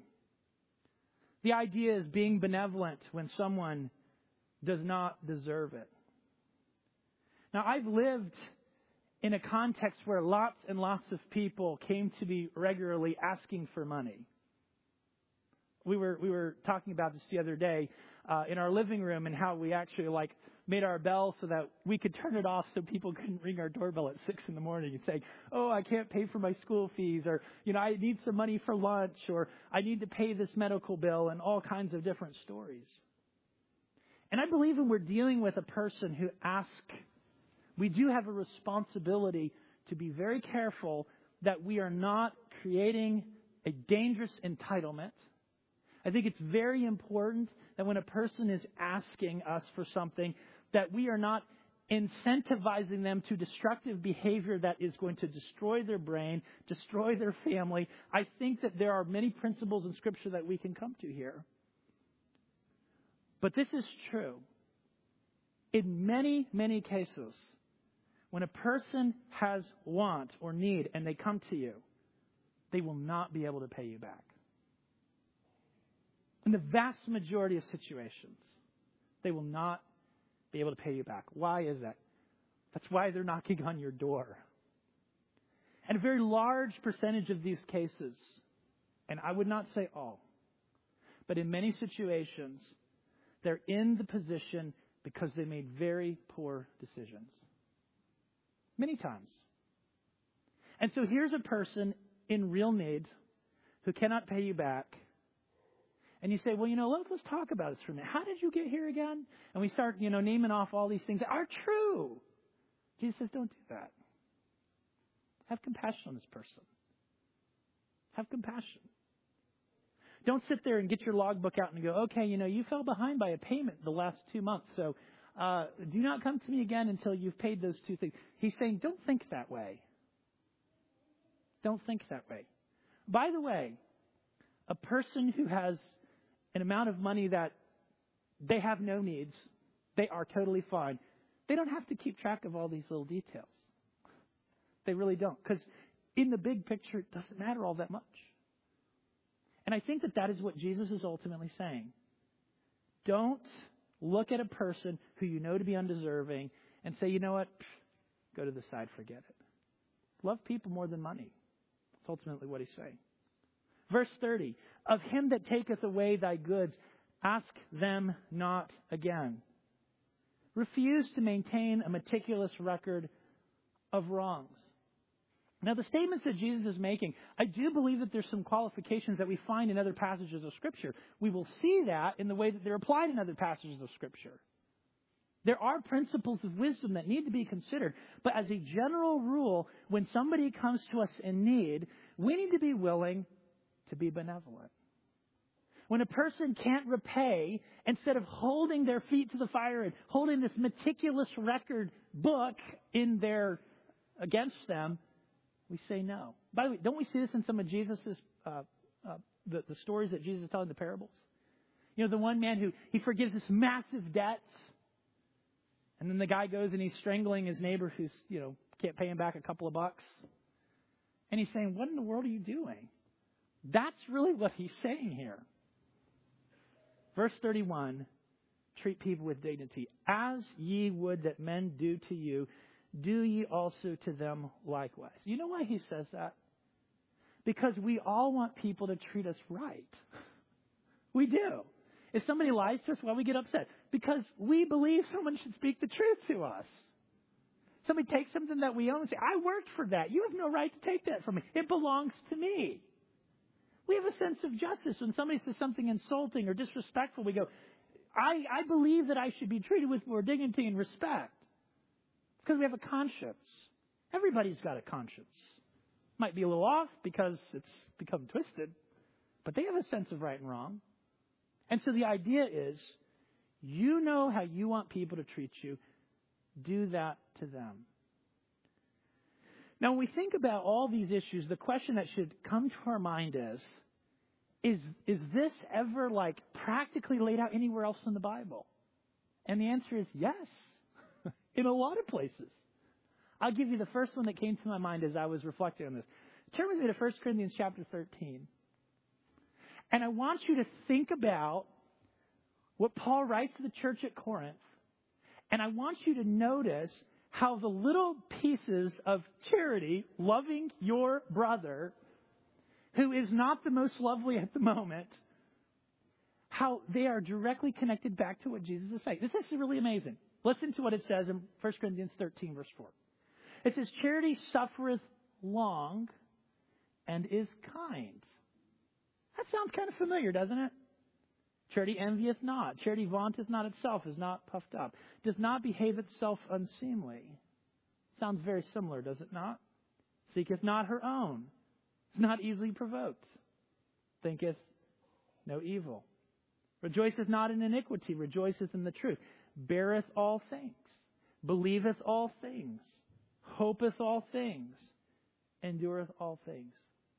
A: The idea is being benevolent when someone does not deserve it. Now, I've lived in a context where lots and lots of people came to me regularly asking for money. We were talking about this the other day in our living room and how we actually made our bell so that we could turn it off so people couldn't ring our doorbell at 6 a.m. and say, oh, I can't pay for my school fees, or, I need some money for lunch, or I need to pay this medical bill, and all kinds of different stories. And I believe when we're dealing with a person who asks, we do have a responsibility to be very careful that we are not creating a dangerous entitlement. I think it's very important that when a person is asking us for something, that we are not incentivizing them to destructive behavior that is going to destroy their brain, destroy their family. I think that there are many principles in Scripture that we can come to here. But this is true. In many, many cases, when a person has want or need and they come to you, they will not be able to pay you back. In the vast majority of situations, they will not be able to pay you back. Why is that? That's why they're knocking on your door. And a very large percentage of these cases, and I would not say all, but in many situations, they're in the position because they made very poor decisions. Many times. And so here's a person in real need who cannot pay you back. And you say, well, let's talk about this for a minute. How did you get here again? And we start, naming off all these things that are true. Jesus says, don't do that. Have compassion on this person. Have compassion. Don't sit there and get your logbook out and go, okay, you fell behind by a payment the last 2 months, so do not come to me again until you've paid those 2 things. He's saying, don't think that way. Don't think that way. By the way, a person who has an amount of money that they have no needs, they are totally fine. They don't have to keep track of all these little details. They really don't. Because in the big picture, it doesn't matter all that much. And I think that is what Jesus is ultimately saying. Don't look at a person who you know to be undeserving and say, you know what, go to the side, forget it. Love people more than money. That's ultimately what he's saying. Verse 30, of him that taketh away thy goods, ask them not again. Refuse to maintain a meticulous record of wrongs. Now, the statements that Jesus is making, I do believe that there's some qualifications that we find in other passages of Scripture. We will see that in the way that they're applied in other passages of Scripture. There are principles of wisdom that need to be considered. But as a general rule, when somebody comes to us in need, we need to be willing to be benevolent. When a person can't repay, instead of holding their feet to the fire and holding this meticulous record book against them, we say no. By the way, don't we see this in some of Jesus's the stories that Jesus is telling, the parables? The one man who he forgives this massive debts, and then the guy goes and he's strangling his neighbor who's can't pay him back a couple of bucks, and he's saying, "What in the world are you doing?" That's really what he's saying here. Verse 31, treat people with dignity. As ye would that men do to you, do ye also to them likewise. You know why he says that? Because we all want people to treat us right. We do. If somebody lies to us, well, we get upset. Because we believe someone should speak the truth to us. Somebody takes something that we own and say, I worked for that. You have no right to take that from me. It belongs to me. We have a sense of justice. When somebody says something insulting or disrespectful, we go, I believe that I should be treated with more dignity and respect. It's because we have a conscience. Everybody's got a conscience. Might be a little off because it's become twisted, but they have a sense of right and wrong. And so the idea is, you know how you want people to treat you. Do that to them. Now, when we think about all these issues, the question that should come to our mind is this ever practically laid out anywhere else in the Bible? And the answer is yes, in a lot of places. I'll give you the first one that came to my mind as I was reflecting on this. Turn with me to 1 Corinthians chapter 13. And I want you to think about what Paul writes to the church at Corinth. And I want you to notice how the little pieces of charity, loving your brother, who is not the most lovely at the moment, how they are directly connected back to what Jesus is saying. This is really amazing. Listen to what it says in 1 Corinthians 13, verse 4. It says, charity suffereth long and is kind. That sounds kind of familiar, doesn't it? Charity envieth not. Charity vaunteth not itself, is not puffed up, doth not behave itself unseemly. Sounds very similar, does it not? Seeketh not her own, is not easily provoked, thinketh no evil. Rejoiceth not in iniquity, rejoiceth in the truth. Beareth all things, believeth all things, hopeth all things, endureth all things.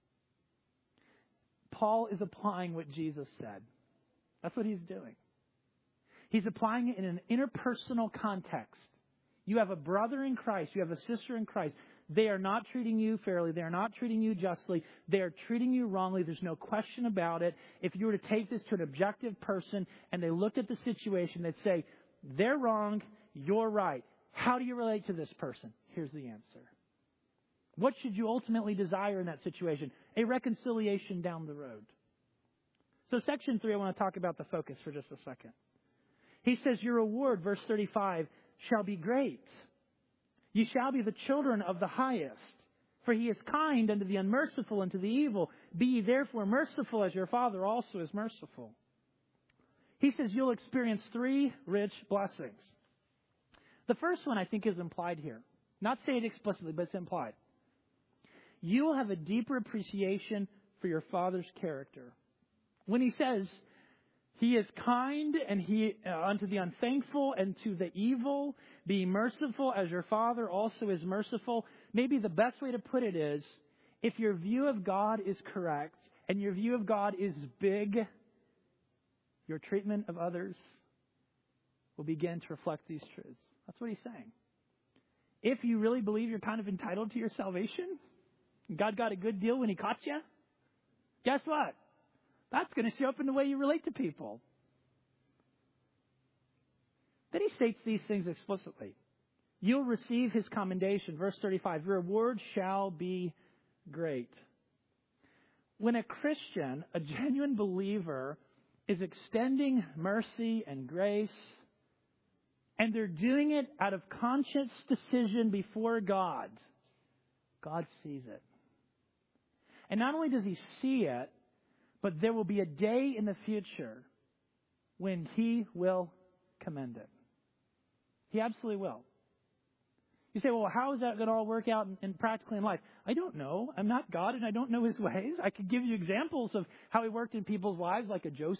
A: Paul is applying what Jesus said. That's what he's doing. He's applying it in an interpersonal context. You have a brother in Christ. You have a sister in Christ. They are not treating you fairly. They are not treating you justly. They are treating you wrongly. There's no question about it. If you were to take this to an objective person and they looked at the situation, they'd say, they're wrong, you're right. How do you relate to this person? Here's the answer. What should you ultimately desire in that situation? A reconciliation down the road. So section 3, I want to talk about the focus for just a second. He says, your reward, verse 35, shall be great. You shall be the children of the highest. For he is kind unto the unmerciful and to the evil. Be ye therefore merciful as your Father also is merciful. He says you'll experience 3 rich blessings. The first one I think is implied here. Not stated explicitly, but it's implied. You will have a deeper appreciation for your Father's character. When He says He is kind and He unto the unthankful and to the evil, be merciful as your Father also is merciful. Maybe the best way to put it is, if your view of God is correct and your view of God is big, your treatment of others will begin to reflect these truths. That's what He's saying. If you really believe you're kind of entitled to your salvation, God got a good deal when He caught you, guess what? That's going to show up in the way you relate to people. Then He states these things explicitly. You'll receive His commendation. Verse 35, your reward shall be great. When a Christian, a genuine believer, is extending mercy and grace, and they're doing it out of conscious decision before God, God sees it. And not only does He see it, but there will be a day in the future when He will commend it. He absolutely will. You say, well, how is that going to all work out in practically in life? I don't know. I'm not God and I don't know His ways. I could give you examples of how He worked in people's lives, like a Joseph.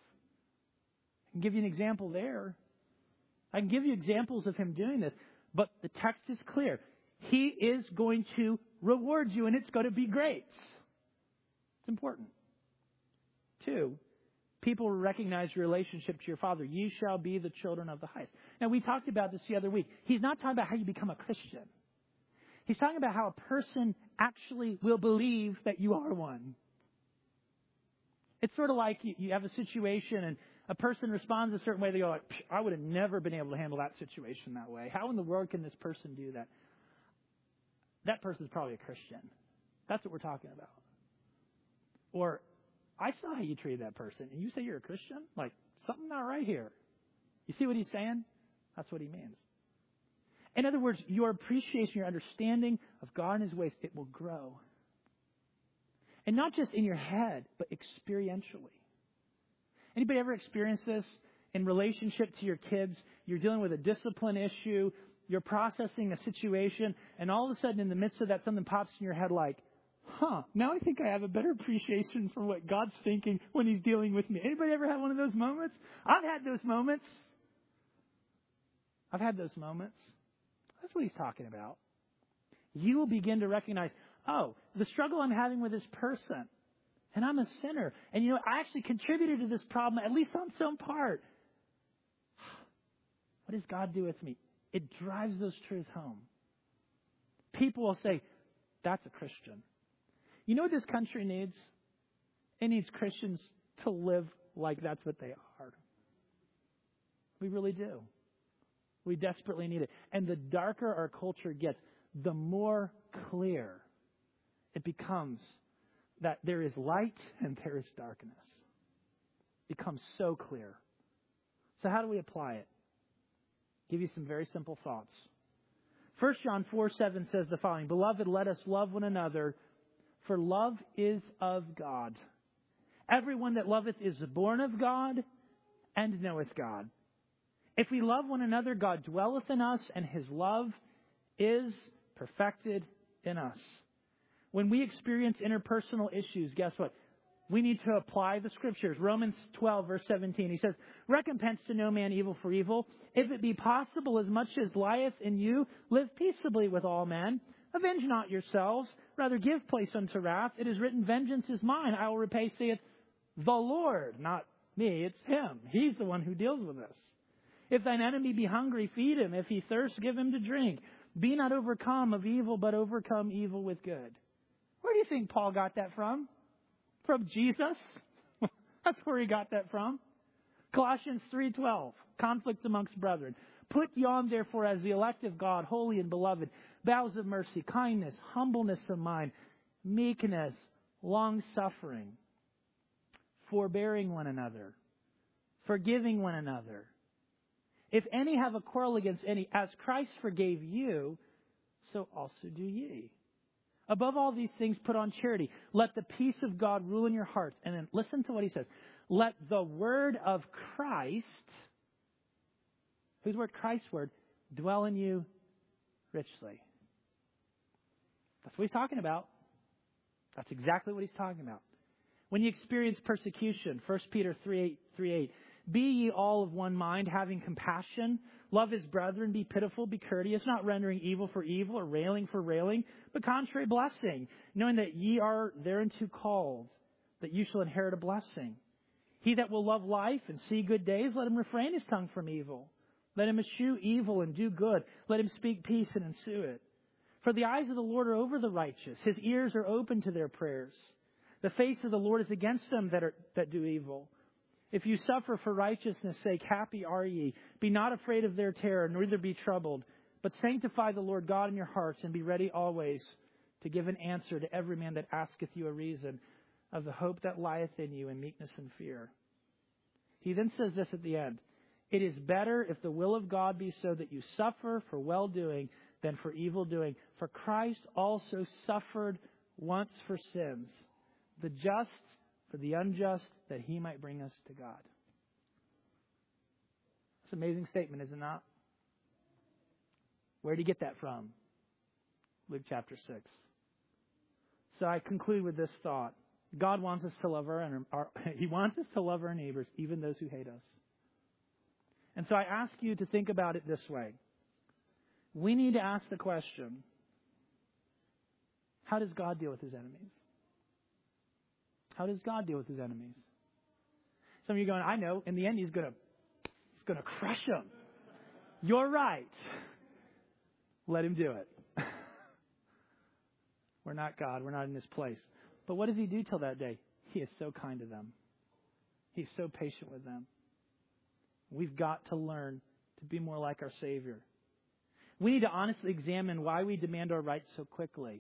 A: I can give you an example there. I can give you examples of Him doing this. But the text is clear. He is going to reward you, and it's going to be great. It's important. 2, people recognize your relationship to your Father. You shall be the children of the highest. Now, we talked about this the other week. He's not talking about how you become a Christian. He's talking about how a person actually will believe that you are one. It's sort of like you have a situation and a person responds a certain way. They go, like, I would have never been able to handle that situation that way. How in the world can this person do that? That person's probably a Christian. That's what we're talking about. Or, I saw how you treated that person, and you say you're a Christian? Like, something not right here. You see what he's saying? That's what he means. In other words, your appreciation, your understanding of God and His ways, it will grow. And not just in your head, but experientially. Anybody ever experienced this in relationship to your kids? You're dealing with a discipline issue, you're processing a situation, and all of a sudden in the midst of that, something pops in your head like, now I think I have a better appreciation for what God's thinking when He's dealing with me. Anybody ever have one of those moments? I've had those moments. That's what He's talking about. You will begin to recognize, the struggle I'm having with this person, and I'm a sinner, and I actually contributed to this problem, at least on some part. What does God do with me? It drives those truths home. People will say, that's a Christian. You know what this country needs? It needs Christians to live like that's what they are. We really do. We desperately need it. And the darker our culture gets, the more clear it becomes that there is light and there is darkness. It becomes so clear. So how do we apply it? Give you some very simple thoughts. 1 John 4:7 says the following, Beloved, let us love one another, for love is of God. Everyone that loveth is born of God and knoweth God. If we love one another, God dwelleth in us, and His love is perfected in us. When we experience interpersonal issues, guess what? We need to apply the Scriptures. Romans 12, verse 17, he says, Recompense to no man evil for evil. If it be possible, as much as lieth in you, live peaceably with all men. Avenge not yourselves, rather give place unto wrath. It is written, Vengeance is mine, I will repay, saith the Lord. Not me, it's Him. He's the one who deals with us. If thine enemy be hungry, feed him. If he thirst, give him to drink. Be not overcome of evil, but overcome evil with good. Where do you think Paul got that from? From Jesus? That's where he got that from. Colossians 3:12, conflict amongst brethren. Put ye on therefore as the elect of God, holy and beloved, bowels of mercy, kindness, humbleness of mind, meekness, long-suffering, forbearing one another, forgiving one another. If any have a quarrel against any, as Christ forgave you, so also do ye. Above all these things, put on charity. Let the peace of God rule in your hearts. And then listen to what he says. Let the word of Christ, whose word? Christ's word, dwell in you richly. That's what he's talking about. That's exactly what he's talking about. When you experience persecution, 1 Peter 3:8, be ye all of one mind, having compassion. Love his brethren, be pitiful, be courteous, not rendering evil for evil or railing for railing, but contrary blessing, knowing that ye are thereunto called, that you shall inherit a blessing. He that will love life and see good days, let him refrain his tongue from evil. Let him eschew evil and do good. Let him speak peace and ensue it. For the eyes of the Lord are over the righteous. His ears are open to their prayers. The face of the Lord is against them that do evil. If you suffer for righteousness' sake, happy are ye. Be not afraid of their terror, neither be troubled. But sanctify the Lord God in your hearts, and be ready always to give an answer to every man that asketh you a reason of the hope that lieth in you in meekness and fear. He then says this at the end. It is better if the will of God be so that you suffer for well-doing than for evil-doing. For Christ also suffered once for sins, the just for the unjust, that he might bring us to God. It's an amazing statement, is it not? Where did he get that from? Luke chapter 6. So I conclude with this thought. God wants us to love He wants us to love our neighbors, even those who hate us. And so I ask you to think about it this way. We need to ask the question, how does God deal with his enemies? How does God deal with his enemies? Some of you are going, I know, in the end he's going to crush them. You're right. Let him do it. We're not God. We're not in this place. But what does he do till that day? He is so kind to them. He's so patient with them. We've got to learn to be more like our Savior. We need to honestly examine why we demand our rights so quickly.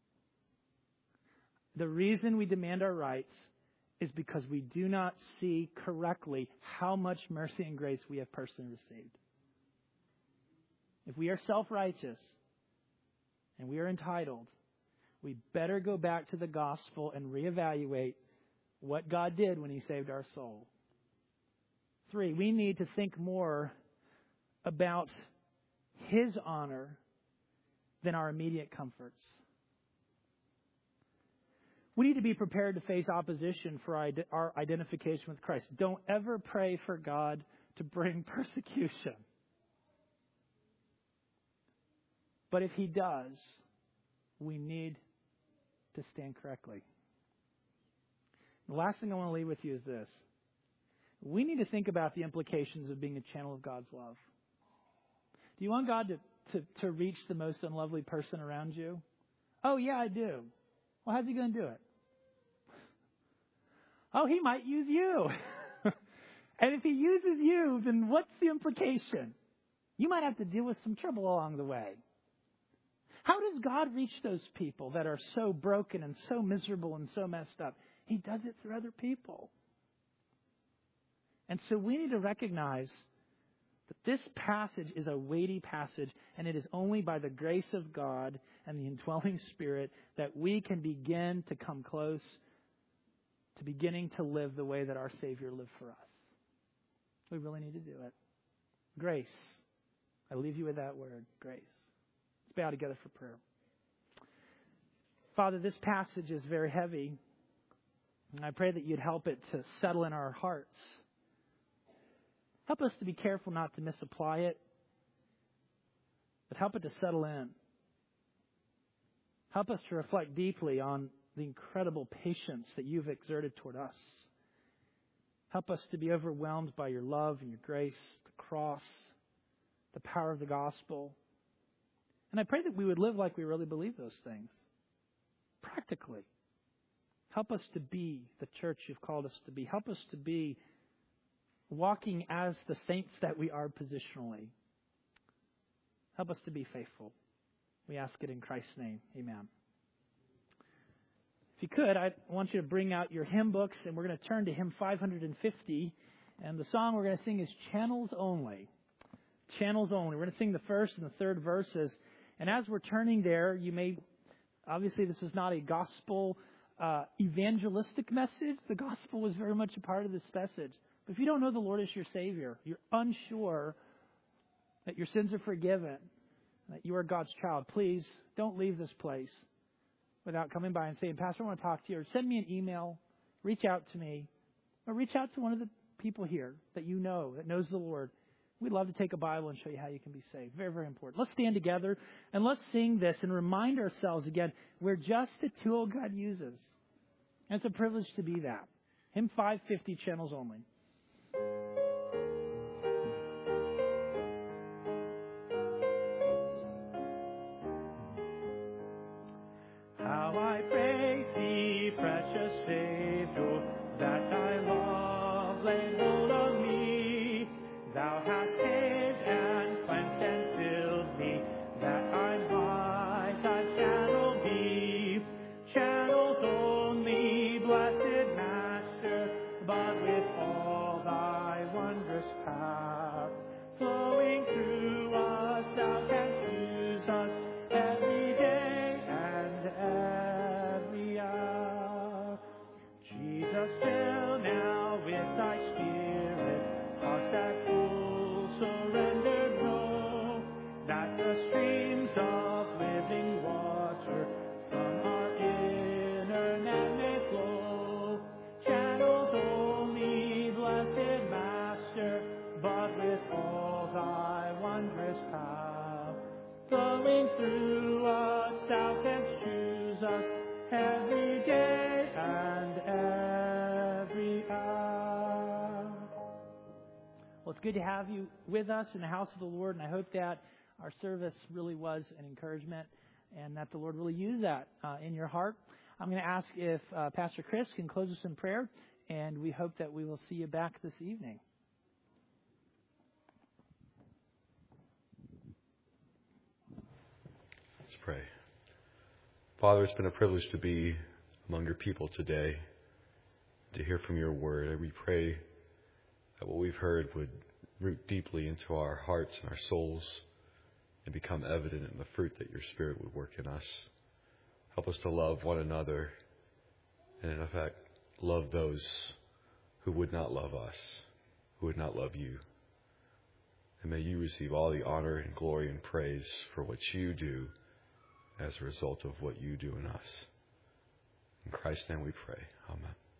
A: The reason we demand our rights is because we do not see correctly how much mercy and grace we have personally received. If we are self-righteous and we are entitled, we better go back to the gospel and reevaluate what God did when he saved our soul. 3, we need to think more about his honor than our immediate comforts. We need to be prepared to face opposition for our identification with Christ. Don't ever pray for God to bring persecution. But if he does, we need to stand correctly. The last thing I want to leave with you is this. We need to think about the implications of being a channel of God's love. Do you want God to reach the most unlovely person around you? Oh, yeah, I do. Well, how's he going to do it? Oh, he might use you. And if he uses you, then what's the implication? You might have to deal with some trouble along the way. How does God reach those people that are so broken and so miserable and so messed up? He does it through other people. And so we need to recognize that this passage is a weighty passage, and it is only by the grace of God and the indwelling Spirit that we can begin to come close to beginning to live the way that our Savior lived for us. We really need to do it. Grace. I leave you with that word, grace. Let's bow together for prayer. Father, this passage is very heavy, and I pray that you'd help it to settle in our hearts. Help us to be careful not to misapply it, but help it to settle in. Help us to reflect deeply on the incredible patience that you've exerted toward us. Help us to be overwhelmed by your love and your grace, the cross, the power of the gospel. And I pray that we would live like we really believe those things, practically. Help us to be the church you've called us to be. Help us to be walking as the saints that we are positionally. Help us to be faithful. We ask it in Christ's name. Amen. If you could, I want you to bring out your hymn books, and we're going to turn to hymn 550. And the song we're going to sing is Channels Only. Channels Only. We're going to sing the first and the third verses. And as we're turning there, you may Obviously, this was not a gospel evangelistic message. The gospel was very much a part of this message. But if you don't know the Lord as your Savior, you're unsure that your sins are forgiven, that you are God's child, please don't leave this place without coming by and saying, Pastor, I want to talk to you. Or send me an email, reach out to me, or reach out to one of the people here that you know, that knows the Lord. We'd love to take a Bible and show you how you can be saved. Very, very important. Let's stand together and let's sing this and remind ourselves again, we're just a tool God uses. And it's a privilege to be that. Hymn 550, channels only. How I praise thee, precious Savior, that thy love laid hold on me. Thou hast saved and cleansed and filled me, that I might thy channel be. Channels only, blessed Master, but with all thy wondrous power flowing through us, thou canst use us every day and every hour. Jesus, fill now with thy Spirit hearts that full surrender know, that the streams of living water from our inner man may flow. Channels only, blessed Master, but with all thy wondrous power flowing through us, thou canst choose us every day and every hour. Well, it's good to have you with us in the house of the Lord, and I hope that our service really was an encouragement and that the Lord really used that in your heart. I'm going to ask if Pastor Chris can close us in prayer, and we hope that we will see you back this evening.
D: Let's pray. Father, it's been a privilege to be among your people today, to hear from your word. And we pray that what we've heard would root deeply into our hearts and our souls and become evident in the fruit that your Spirit would work in us. Help us to love one another and, in effect, love those who would not love us, who would not love you. And may you receive all the honor and glory and praise for what you do as a result of what you do in us. In Christ's name we pray. Amen.